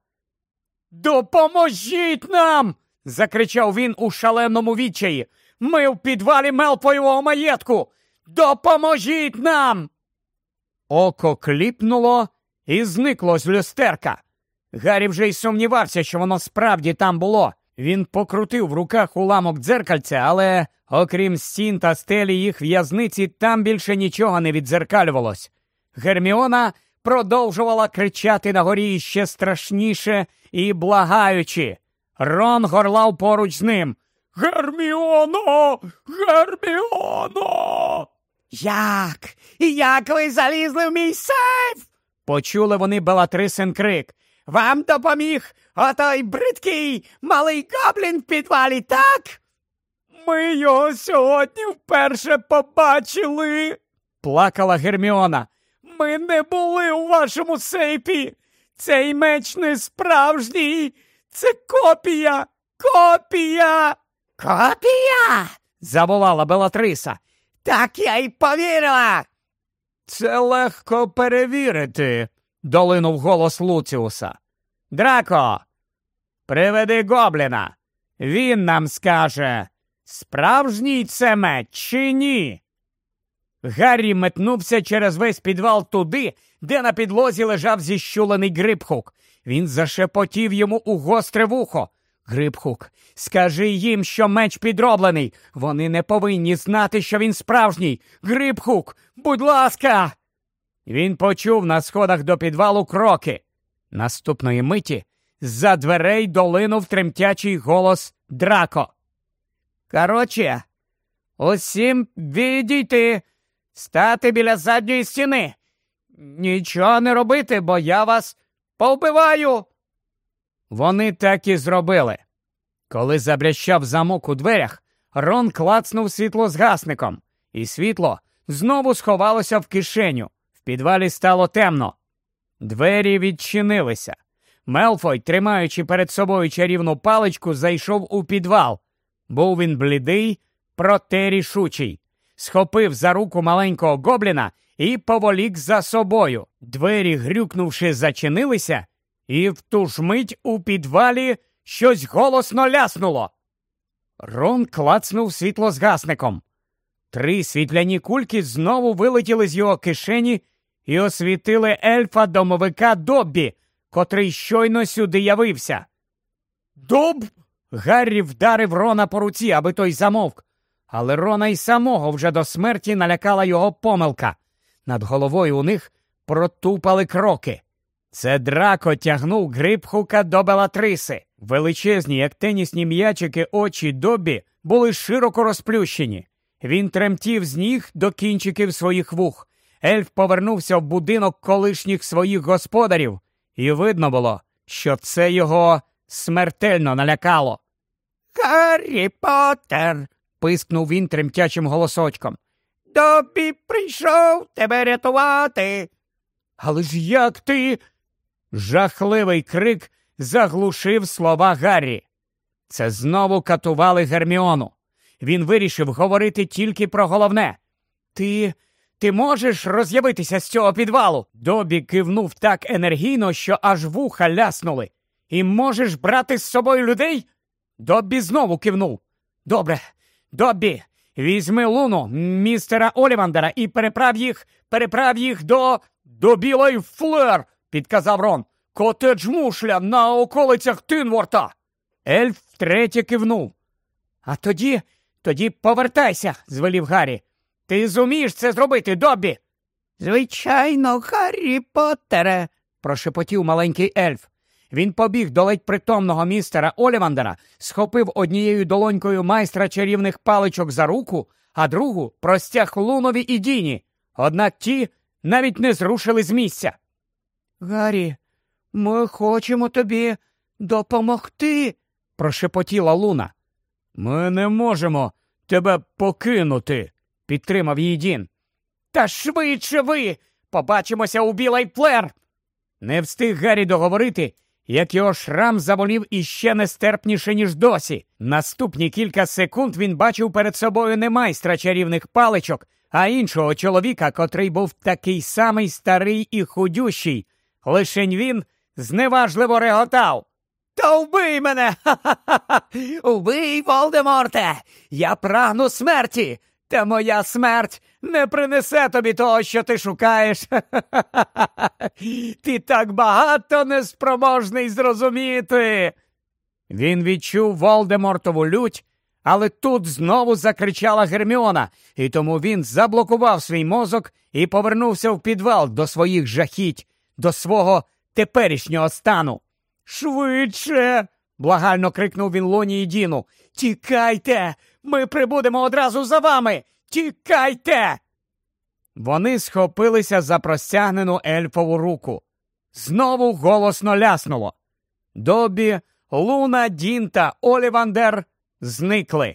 «Допоможіть нам!» – закричав він у шаленому відчаї. «Ми в підвалі Мелфоєвого маєтку! Допоможіть нам!» Око кліпнуло і зникло з люстерка. Гаррі вже й сумнівався, що воно справді там було. Він покрутив в руках уламок дзеркальця, але, окрім стін та стелі їх в'язниці, там більше нічого не віддзеркалювалось. Герміона продовжувала кричати на горі ще страшніше і благаючи. Рон горлав поруч з ним. «Герміоно! Герміоно!» «Як? Як ви залізли в мій сейф?» Почули вони Белатрисин крик. «Вам допоміг отой бридкий малий гоблін в підвалі, так?» «Ми його сьогодні вперше побачили!» Плакала Герміона. «Ми не були у вашому сейфі! Цей меч не справжній! Це копія! Копія!» «Копія?» – заволала Белатриса. «Так я й повірила!» «Це легко перевірити», – долинув голос Луціуса. «Драко, приведи гобліна. Він нам скаже, справжній це меч чи ні?» Гаррі метнувся через весь підвал туди, де на підлозі лежав зіщулений Грибхук. Він зашепотів йому у гостре вухо. «Грибхук, скажи їм, що меч підроблений. Вони не повинні знати, що він справжній. Грибхук, будь ласка!» Він почув на сходах до підвалу кроки. Наступної миті з-за дверей долинув тремтячий голос Драко. «Короче, усім відійти, стати біля задньої стіни. Нічого не робити, бо я вас повбиваю!» Вони так і зробили. Коли забрящав замок у дверях, Рон клацнув світлозгасником, і світло знову сховалося в кишеню. В підвалі стало темно. Двері відчинилися. Мелфой, тримаючи перед собою чарівну паличку, зайшов у підвал. Був він блідий, проте рішучий. Схопив за руку маленького гобліна і поволік за собою. Двері, грюкнувши, зачинилися, і в ту ж мить у підвалі щось голосно ляснуло. Рон клацнув світлозгасником. Три світляні кульки знову вилетіли з його кишені і освітили ельфа-домовика Доббі, котрий щойно сюди явився. «Доб!» Гаррі вдарив Рона по руці, аби той замовк. Але Рона й самого вже до смерті налякала його помилка. Над головою у них протупали кроки. Це Драко тягнув Грибхука до Белатриси. Величезні, як тенісні м'ячики, очі Доббі були широко розплющені. Він тремтів з ніг до кінчиків своїх вух. Ельф повернувся в будинок колишніх своїх господарів, і видно було, що це його смертельно налякало. «Гаррі Поттер!» – пискнув він тремтячим голосочком. «Доббі прийшов тебе рятувати!» «Але ж як ти?» Жахливий крик заглушив слова Гаррі. Це знову катували Герміону. Він вирішив говорити тільки про головне. «Ти... ти можеш роз'явитися з цього підвалу?» Доббі кивнув так енергійно, що аж вуха ляснули. «І можеш брати з собою людей?» Доббі знову кивнув. «Добре, Доббі, візьми Луну, містера Олівандера і переправ їх, переправ їх до... до Білої Флер!» – підказав Рон. «Котедж Мушля на околицях Тинворта!» Ельф втретє кивнув. «А тоді, тоді повертайся!» – звелів Гаррі. «Ти зумієш це зробити, Доббі?» «Звичайно, Гаррі Поттере!» – прошепотів маленький ельф. Він побіг до ледь притомного містера Олівандера, схопив однією долонькою майстра чарівних паличок за руку, а другу простяг Лунові і Діні. Однак ті навіть не зрушили з місця. Гаррі, ми хочемо тобі допомогти, прошепотіла Луна. Ми не можемо тебе покинути, підтримав її Дін. Та швидше ви! Побачимося у Білий Флер! Не встиг Гаррі договорити, як його шрам заболів іще нестерпніше, ніж досі. Наступні кілька секунд він бачив перед собою не майстра чарівних паличок, а іншого чоловіка, котрий був такий самий старий і худющий. Лишень він зневажливо реготав. «Та вбий мене! Ха-ха-ха! Вбий, Волдеморте! Я прагну смерті! Та моя смерть не принесе тобі того, що ти шукаєш. Ти так багато неспроможний зрозуміти!» Він відчув Волдемортову лють, але тут знову закричала Герміона, і тому він заблокував свій мозок і повернувся в підвал до своїх жахіть, до свого теперішнього стану. «Швидше!» – благально крикнув він Луні і Діну. «Тікайте! Ми прибудемо одразу за вами! Тікайте!» Вони схопилися за простягнену ельфову руку. Знову голосно ляснуло. Добі, Луна, Дін та Олівандер зникли.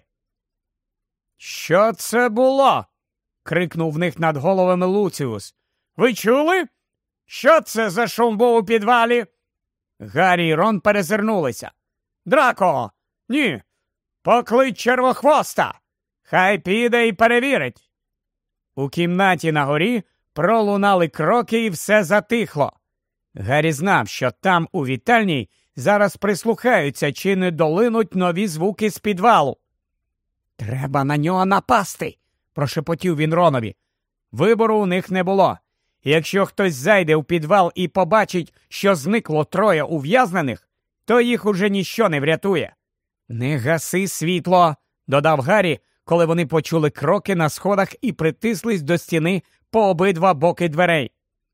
«Що це було?» – крикнув в них над головами Луціус. «Ви чули? Що це за шум був у підвалі?» Гаррі і Рон перезирнулися. «Драко! Ні! Поклич Червохвоста! Хай піде і перевірить!» У кімнаті на горі пролунали кроки і все затихло. Гаррі знав, що там, у вітальні, зараз прислухаються, чи не долинуть нові звуки з підвалу. «Треба на нього напасти!» – прошепотів він Ронові. Вибору у них не було. Якщо хтось зайде у підвал і побачить, що зникло троє ув'язнених, то їх уже ніщо не врятує. «Не гаси світло!» – додав Гаррі, коли вони почули кроки на сходах і притислись до стіни по обидва боки дверей.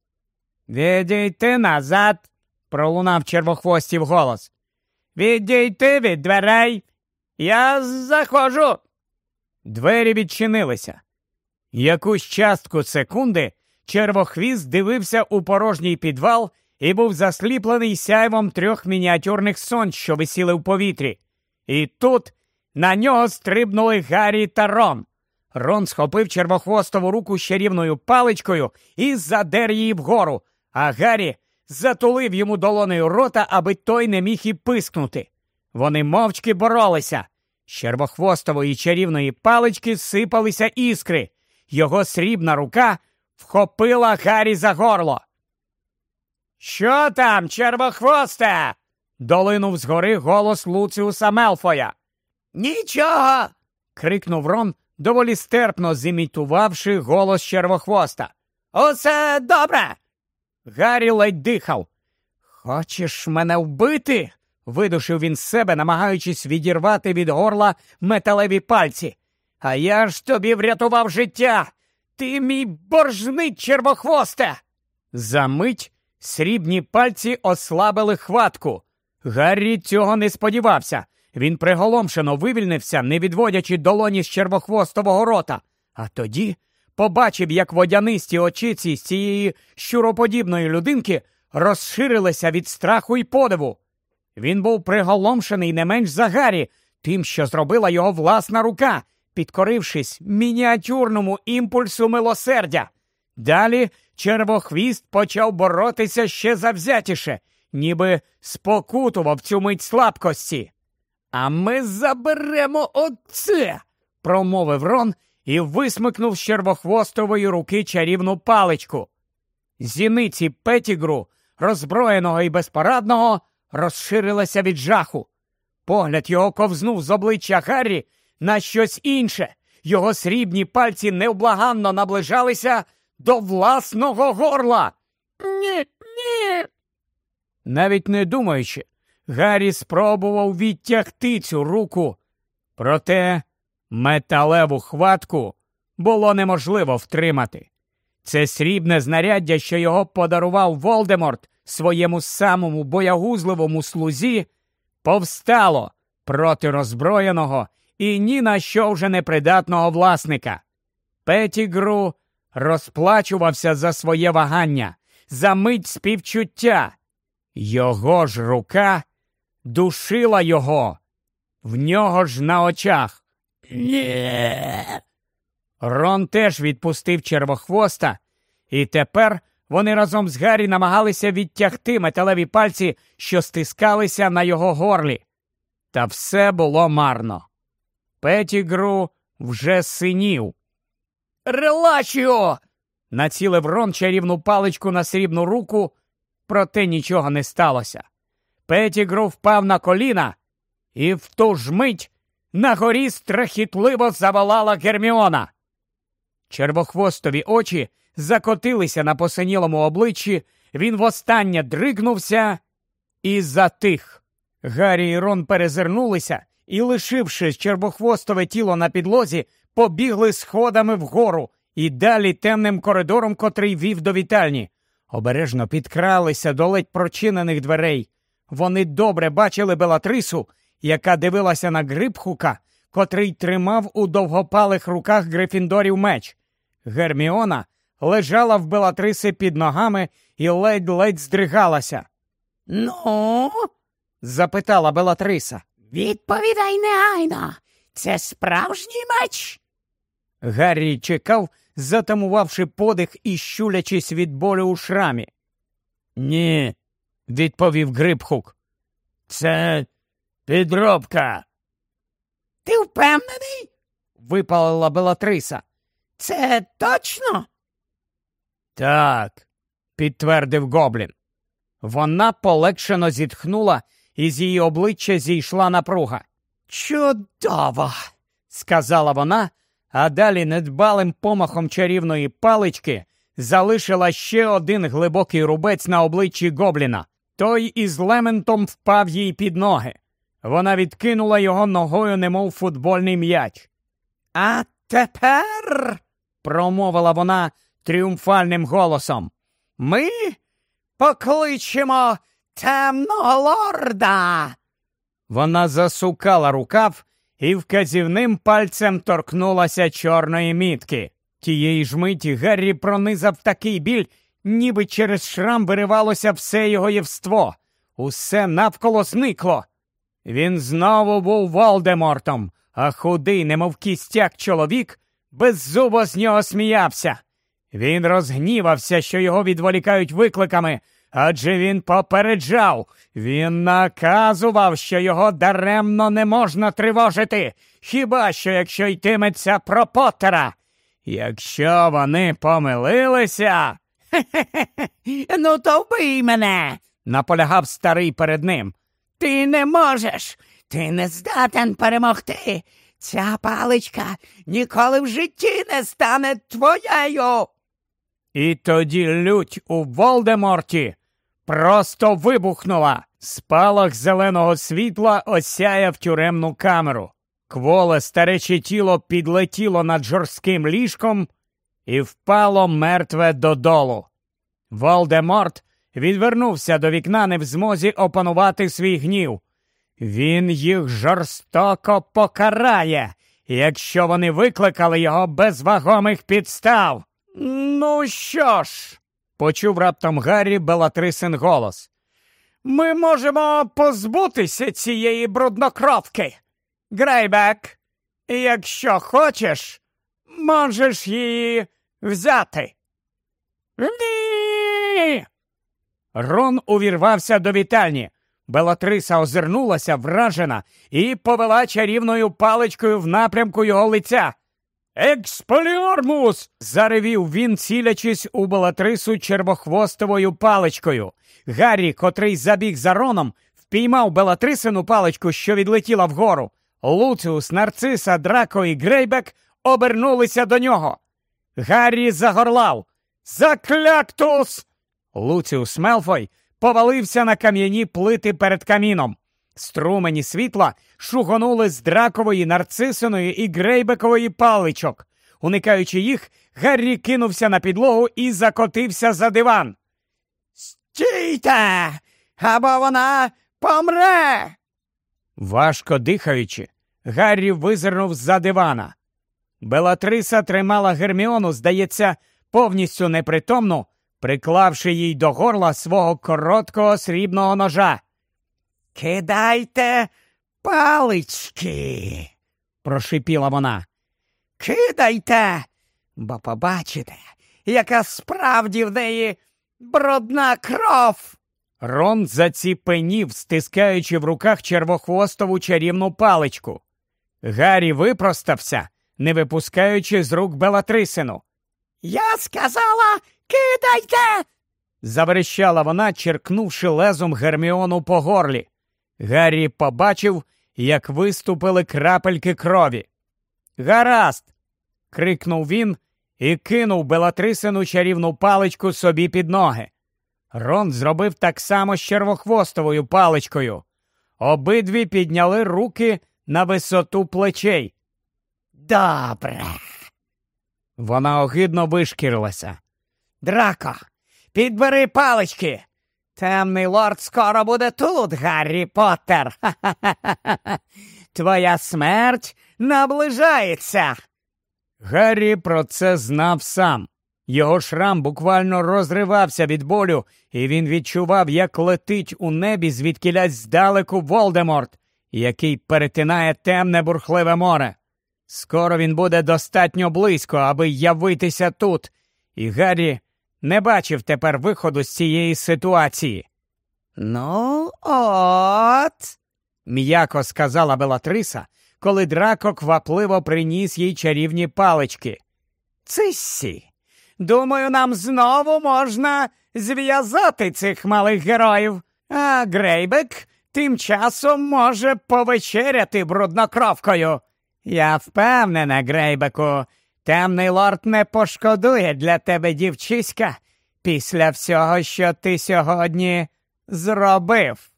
«Відійти назад!» – пролунав Червохвостів голос. «Відійти від дверей! Я заходжу!» Двері відчинилися. Якусь частку секунди Червохвіст дивився у порожній підвал і був засліплений сяйвом трьох мініатюрних сонць, що висіли в повітрі. І тут на нього стрибнули Гаррі та Рон. Рон схопив Червохвостову руку з чарівною паличкою і задер її вгору, а Гаррі затулив йому долонею рота, аби той не міг і пискнути. Вони мовчки боролися. З Червохвостової чарівної палички сипалися іскри. Його срібна рука вхопила Гаррі за горло. «Що там, Червохвосте?» – долинув згори голос Луціуса Мелфоя. «Нічого!» – крикнув Рон, доволі стерпно зімітувавши голос Червохвоста. «Усе добре!» Гаррі ледь дихав. «Хочеш мене вбити?» – видушив він з себе, намагаючись відірвати від горла металеві пальці. «А я ж тобі врятував життя! Ти мій боржник, Червохвосте!» Замить срібні пальці ослабили хватку. Гаррі цього не сподівався. Він приголомшено вивільнився, не відводячи долоні з Червохвостового рота. А тоді побачив, як водянисті очиці з цієї щуроподібної людинки розширилися від страху і подиву. Він був приголомшений не менш за Гаррі, тим, що зробила його власна рука, підкорившись мініатюрному імпульсу милосердя. Далі Червохвіст почав боротися ще завзятіше, ніби спокутував цю мить слабкості. «А ми заберемо оце!» – промовив Рон і висмикнув з Червохвостової руки чарівну паличку. Зіниці Петтігру, роззброєного і безпорадного, розширилися від жаху. Погляд його ковзнув з обличчя Гаррі на щось інше. Його срібні пальці невблаганно наближалися до власного горла. «Ні, ні!» Навіть не думаючи, Гаррі спробував відтягти цю руку. Проте металеву хватку було неможливо втримати. Це срібне знаряддя, що його подарував Волдеморт своєму самому боягузливому слузі, повстало проти роззброєного і ні на що вже непридатного власника. Петтігру розплачувався за своє вагання, за мить співчуття. Його ж рука душила його. В нього ж на очах. Ні. Рон теж відпустив червохвоста, і тепер вони разом з Гаррі намагалися відтягти металеві пальці, що стискалися на його горлі. Та все було марно. Петтігру вже синів. «Релачіо!» – націлив Рон чарівну паличку на срібну руку, проте нічого не сталося. Петтігру впав на коліна, і в ту ж мить на горі страхітливо заволала Герміона. Червохвостові очі закотилися на посинілому обличчі, він востаннє дригнувся і затих. Гаррі і Рон перезирнулися і, лишивши червохвостове тіло на підлозі, побігли сходами вгору і далі темним коридором, котрий вів до вітальні. Обережно підкралися до ледь прочинених дверей. Вони добре бачили Белатрису, яка дивилася на Грипхука, котрий тримав у довгопалих руках Грифіндорів меч. Герміона лежала в Белатриси під ногами і ледь-ледь здригалася. «Ну?» – запитала Белатриса. «Відповідай негайно. Це справжній меч?» Гаррі чекав, затамувавши подих і щулячись від болю у шрамі. «Ні», – відповів Грипхук. «Це підробка». «Ти впевнений?» – випалила Белатриса. «Це точно?» «Так», – підтвердив Гоблін. Вона полегшено зітхнула, і з її обличчя зійшла напруга. «Чудово!» – сказала вона, а далі недбалим помахом чарівної палички залишила ще один глибокий рубець на обличчі Гобліна. Той із лементом впав їй під ноги. Вона відкинула його ногою, немов футбольний м'яч. «А тепер», – промовила вона тріумфальним голосом, – «ми покличемо темного лорда». Вона засукала рукав і вказівним пальцем торкнулася чорної мітки. Тієї ж миті Гаррі пронизав такий біль, ніби через шрам виривалося все його євство. Усе навколо зникло. Він знову був Волдемортом, а худий, немов кістяк чоловік, беззубо з нього сміявся. Він розгнівався, що його відволікають викликами, адже він попереджав, він наказував, що його даремно не можна тривожити, хіба що якщо йтиметься про Поттера. Якщо вони помилилися... «Хе-хе-хе, ну то вбий мене!» – наполягав старий перед ним. «Ти не можеш, ти не здатен перемогти. Ця паличка ніколи в житті не стане твоєю!» І тоді лють у Волдеморті просто вибухнула. Спалах зеленого світла осяяв тюремну камеру. Кволе старече тіло підлетіло над жорстким ліжком і впало мертве додолу. Волдеморт відвернувся до вікна, не в змозі опанувати свій гнів. Він їх жорстоко покарає, якщо вони викликали його без вагомих підстав. «Ну що ж», – почув раптом Гаррі Белатрисин голос, – «ми можемо позбутися цієї бруднокровки. Грейбек, якщо хочеш, можеш її взяти». «Ні!» Рон увірвався до вітальні. Белатриса озирнулася, вражена, і повела чарівною паличкою в напрямку його лиця. «Експеліармус!» – заревів він, цілячись у Белатрису червохвостовою паличкою. Гаррі, котрий забіг за Роном, впіймав Белатрисину паличку, що відлетіла вгору. Луціус, Нарциса, Драко і Грейбек обернулися до нього. Гаррі загорлав: «Закляктус!» Луціус Мелфой повалився на кам'яні плити перед каміном. Струмені світла шугонули з Дракової, Нарцисиної і Грейбекової паличок. Уникаючи їх, Гаррі кинувся на підлогу і закотився за диван. «Стійте, або вона помре!» Важко дихаючи, Гаррі визирнув з-за дивана. Белатриса тримала Герміону, здається, повністю непритомну, приклавши їй до горла свого короткого срібного ножа. «Кидайте палички!» – прошипіла вона. «Кидайте, бо побачите, яка справді в неї брудна кров!» Рон заціпенів, стискаючи в руках червохвостову чарівну паличку. Гаррі випростався, не випускаючи з рук Белатрисину. «Я сказала, кидайте!» – заверещала вона, черкнувши лезом Герміону по горлі. Гаррі побачив, як виступили крапельки крові. «Гаразд!» – крикнув він і кинув Белатрисину чарівну паличку собі під ноги. Рон зробив так само з червохвостовою паличкою. Обидві підняли руки на висоту плечей. «Добре!» Вона огидно вишкірилася. «Драко, підбери палички! Темний лорд скоро буде тут, Гаррі Поттер! Ха-ха-ха-ха! Твоя смерть наближається!» Гаррі про це знав сам. Його шрам буквально розривався від болю, і він відчував, як летить у небі звідкілясь здалеку Волдеморт, який перетинає темне бурхливе море. Скоро він буде достатньо близько, аби явитися тут, і Гаррі не бачив тепер виходу з цієї ситуації. «Ну, от», – м'яко сказала Белатриса, коли Драко квапливо приніс їй чарівні палички. «Цисі, думаю, нам знову можна зв'язати цих малих героїв, а Грейбек тим часом може повечеряти бруднокровкою. Я впевнена, Грейбеку, темний лорд не пошкодує для тебе дівчиська після всього, що ти сьогодні зробив».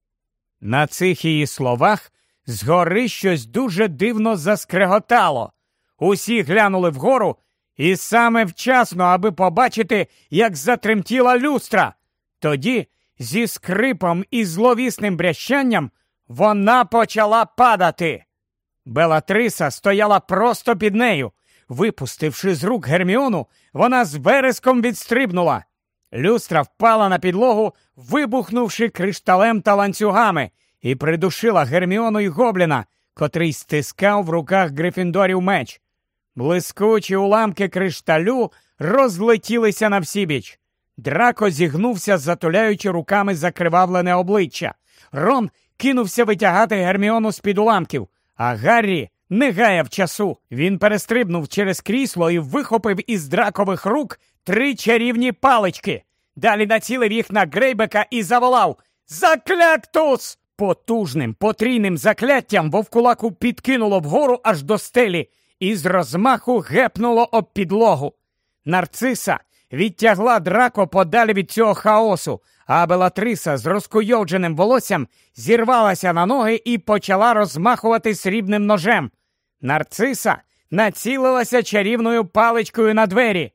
На цих її словах згори щось дуже дивно заскреготало. Усі глянули вгору, і саме вчасно, аби побачити, як затремтіла люстра. Тоді, зі скрипом і зловісним брящанням, вона почала падати. Белатриса стояла просто під нею. Випустивши з рук Герміону, вона з вереском відстрибнула. Люстра впала на підлогу, вибухнувши кришталем та ланцюгами, і придушила Герміону й Гобліна, котрий стискав в руках Грифіндорів меч. Блискучі уламки кришталю розлетілися навсібіч. Драко зігнувся, затуляючи руками закривавлене обличчя. Рон кинувся витягати Герміону з-під уламків, а Гаррі не гаяв часу. Він перестрибнув через крісло і вихопив із Дракових рук три чарівні палички. Далі націлив їх на Грейбека і заволав «Заклятус!». Потужним, потрійним закляттям вовкулаку підкинуло вгору аж до стелі і з розмаху гепнуло об підлогу. Нарциса відтягла Драко подалі від цього хаосу, а Белатриса з розкуйовдженим волоссям зірвалася на ноги і почала розмахувати срібним ножем. Нарциса націлилася чарівною паличкою на двері.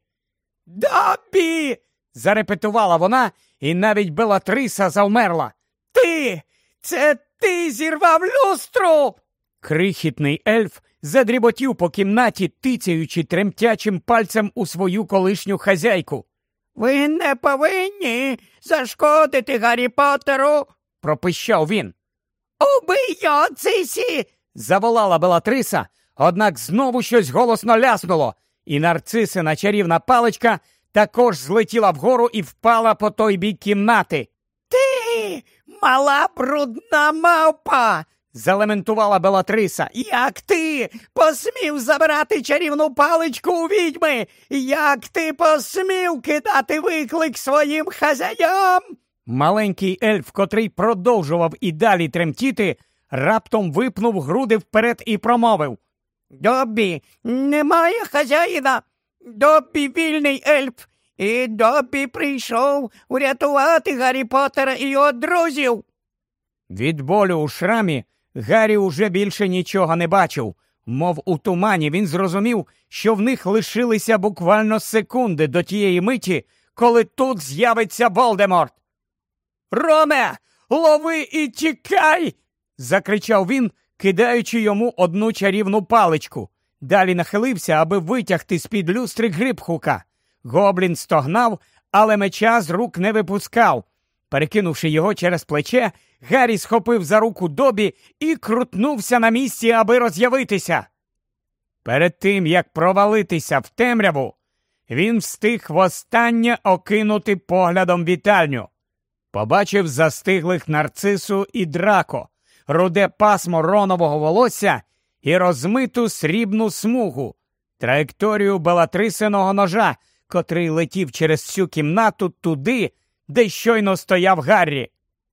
«Добі!» – зарепетувала вона, і навіть Белатриса завмерла. «Ти! Це ти зірвав люстру!» Крихітний ельф задріботів по кімнаті, тицяючи тремтячим пальцем у свою колишню хазяйку. «Ви не повинні зашкодити Гаррі Поттеру!» – пропищав він. «Убий його, Цисі!» – заволала Белатриса, однак знову щось голосно ляснуло, і нарцисина чарівна паличка також злетіла вгору і впала по той бік кімнати. «Ти, мала брудна мавпа!» – залементувала Белатриса. «Як ти посмів забирати чарівну паличку у відьми? Як ти посмів кидати виклик своїм хазяям?» Маленький ельф, котрий продовжував і далі тремтіти, раптом випнув груди вперед і промовив. «Доббі немає хазяїна. Доббі вільний ельф. І Доббі прийшов урятувати Гаррі Поттера і його друзів». Від болю у шрамі Гаррі уже більше нічого не бачив. Мов у тумані, він зрозумів, що в них лишилися буквально секунди до тієї миті, коли тут з'явиться Волдеморт. «Роне, лови і тікай!» – закричав він, кидаючи йому одну чарівну паличку. Далі нахилився, аби витягти з-під люстри Грибхука. Гоблін стогнав, але меча з рук не випускав. Перекинувши його через плече, Гаррі схопив за руку Добі і крутнувся на місці, аби роз'явитися. Перед тим, як провалитися в темряву, він встиг востаннє окинути поглядом вітальню. Побачив застиглих Нарцису і Драко, руде пасмо ронового волосся і розмиту срібну смугу, траєкторію Белатрисиного ножа, котрий летів через всю кімнату туди, де щойно стояв Гаррі.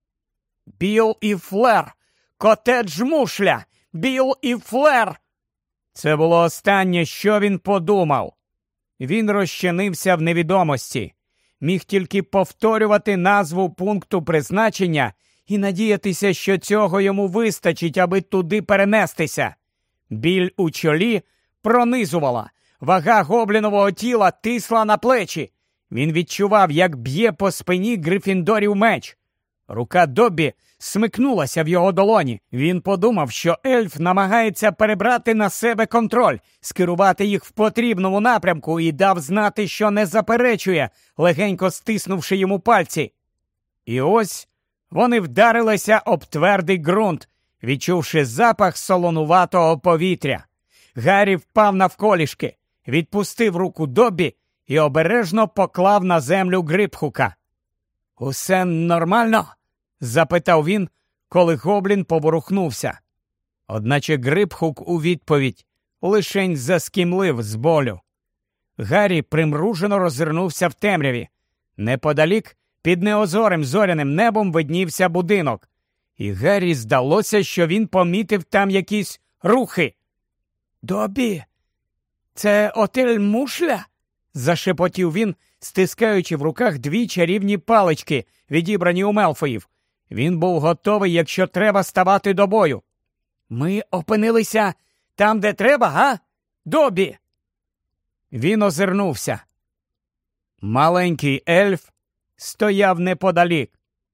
Біл і Флер! Котедж Мушля! Біл і Флер! Це було останнє, що він подумав. Він розчинився в невідомості. Міг тільки повторювати назву пункту призначення і надіятися, що цього йому вистачить, аби туди перенестися. Біль у чолі пронизувала, вага гоблінового тіла тисла на плечі. Він відчував, як б'є по спині Грифіндорів меч. Рука Доббі смикнулася в його долоні. Він подумав, що ельф намагається перебрати на себе контроль, скерувати їх в потрібному напрямку, і дав знати, що не заперечує, легенько стиснувши йому пальці. І ось вони вдарилися об твердий ґрунт, відчувши запах солонуватого повітря. Гаррі впав навколішки, відпустив руку Доббі і обережно поклав на землю Грипхука. «Усе нормально?» – запитав він, коли гоблін поворухнувся. Одначе Грипхук у відповідь лишень заскімлив з болю. Гаррі примружено роззирнувся в темряві. Неподалік, під неозорим зоряним небом виднівся будинок. І Гаррі здалося, що він помітив там якісь рухи. «Добі, це отель Мушля?» – зашепотів він, стискаючи в руках дві чарівні палички, відібрані у Мелфоїв. Він був готовий, якщо треба, ставати до бою. «Ми опинилися там, де треба, га? Добі!» Він озирнувся. Маленький ельф стояв неподалік.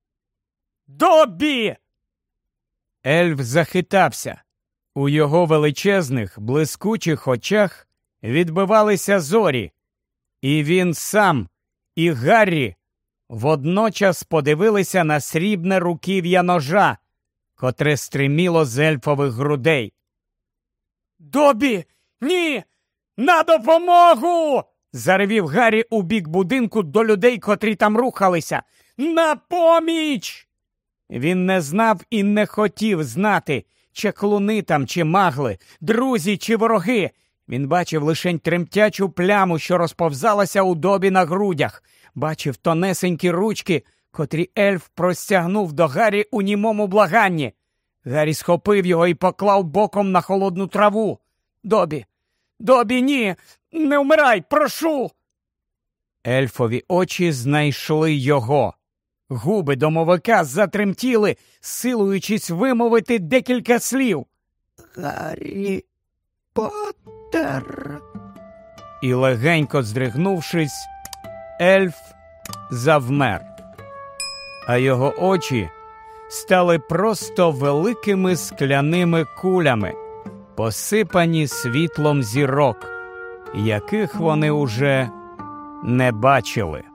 «Добі!» Ельф захитався. У його величезних, блискучих очах відбивалися зорі. І він сам, і Гаррі водночас подивилися на срібне руків'я ножа, котре стриміло з ельфових грудей. «Добі! Ні! На допомогу!» – заревів Гаррі у бік будинку до людей, котрі там рухалися. «На поміч!» Він не знав і не хотів знати, чаклуни там чи магли, друзі чи вороги. Він бачив лишень тремтячу пляму, що розповзалася у Добі на грудях. Бачив тонесенькі ручки, котрі ельф простягнув до Гаррі у німому благанні. Гаррі схопив його і поклав боком на холодну траву. «Добі! Добі, ні! Не вмирай, прошу!» Ельфові очі знайшли його. Губи домовика затремтіли, силуючись вимовити декілька слів. «Гаррі Поттер!» І легенько здригнувшись, ельф завмер. А його очі стали просто великими скляними кулями, посипані світлом зірок, яких вони уже не бачили.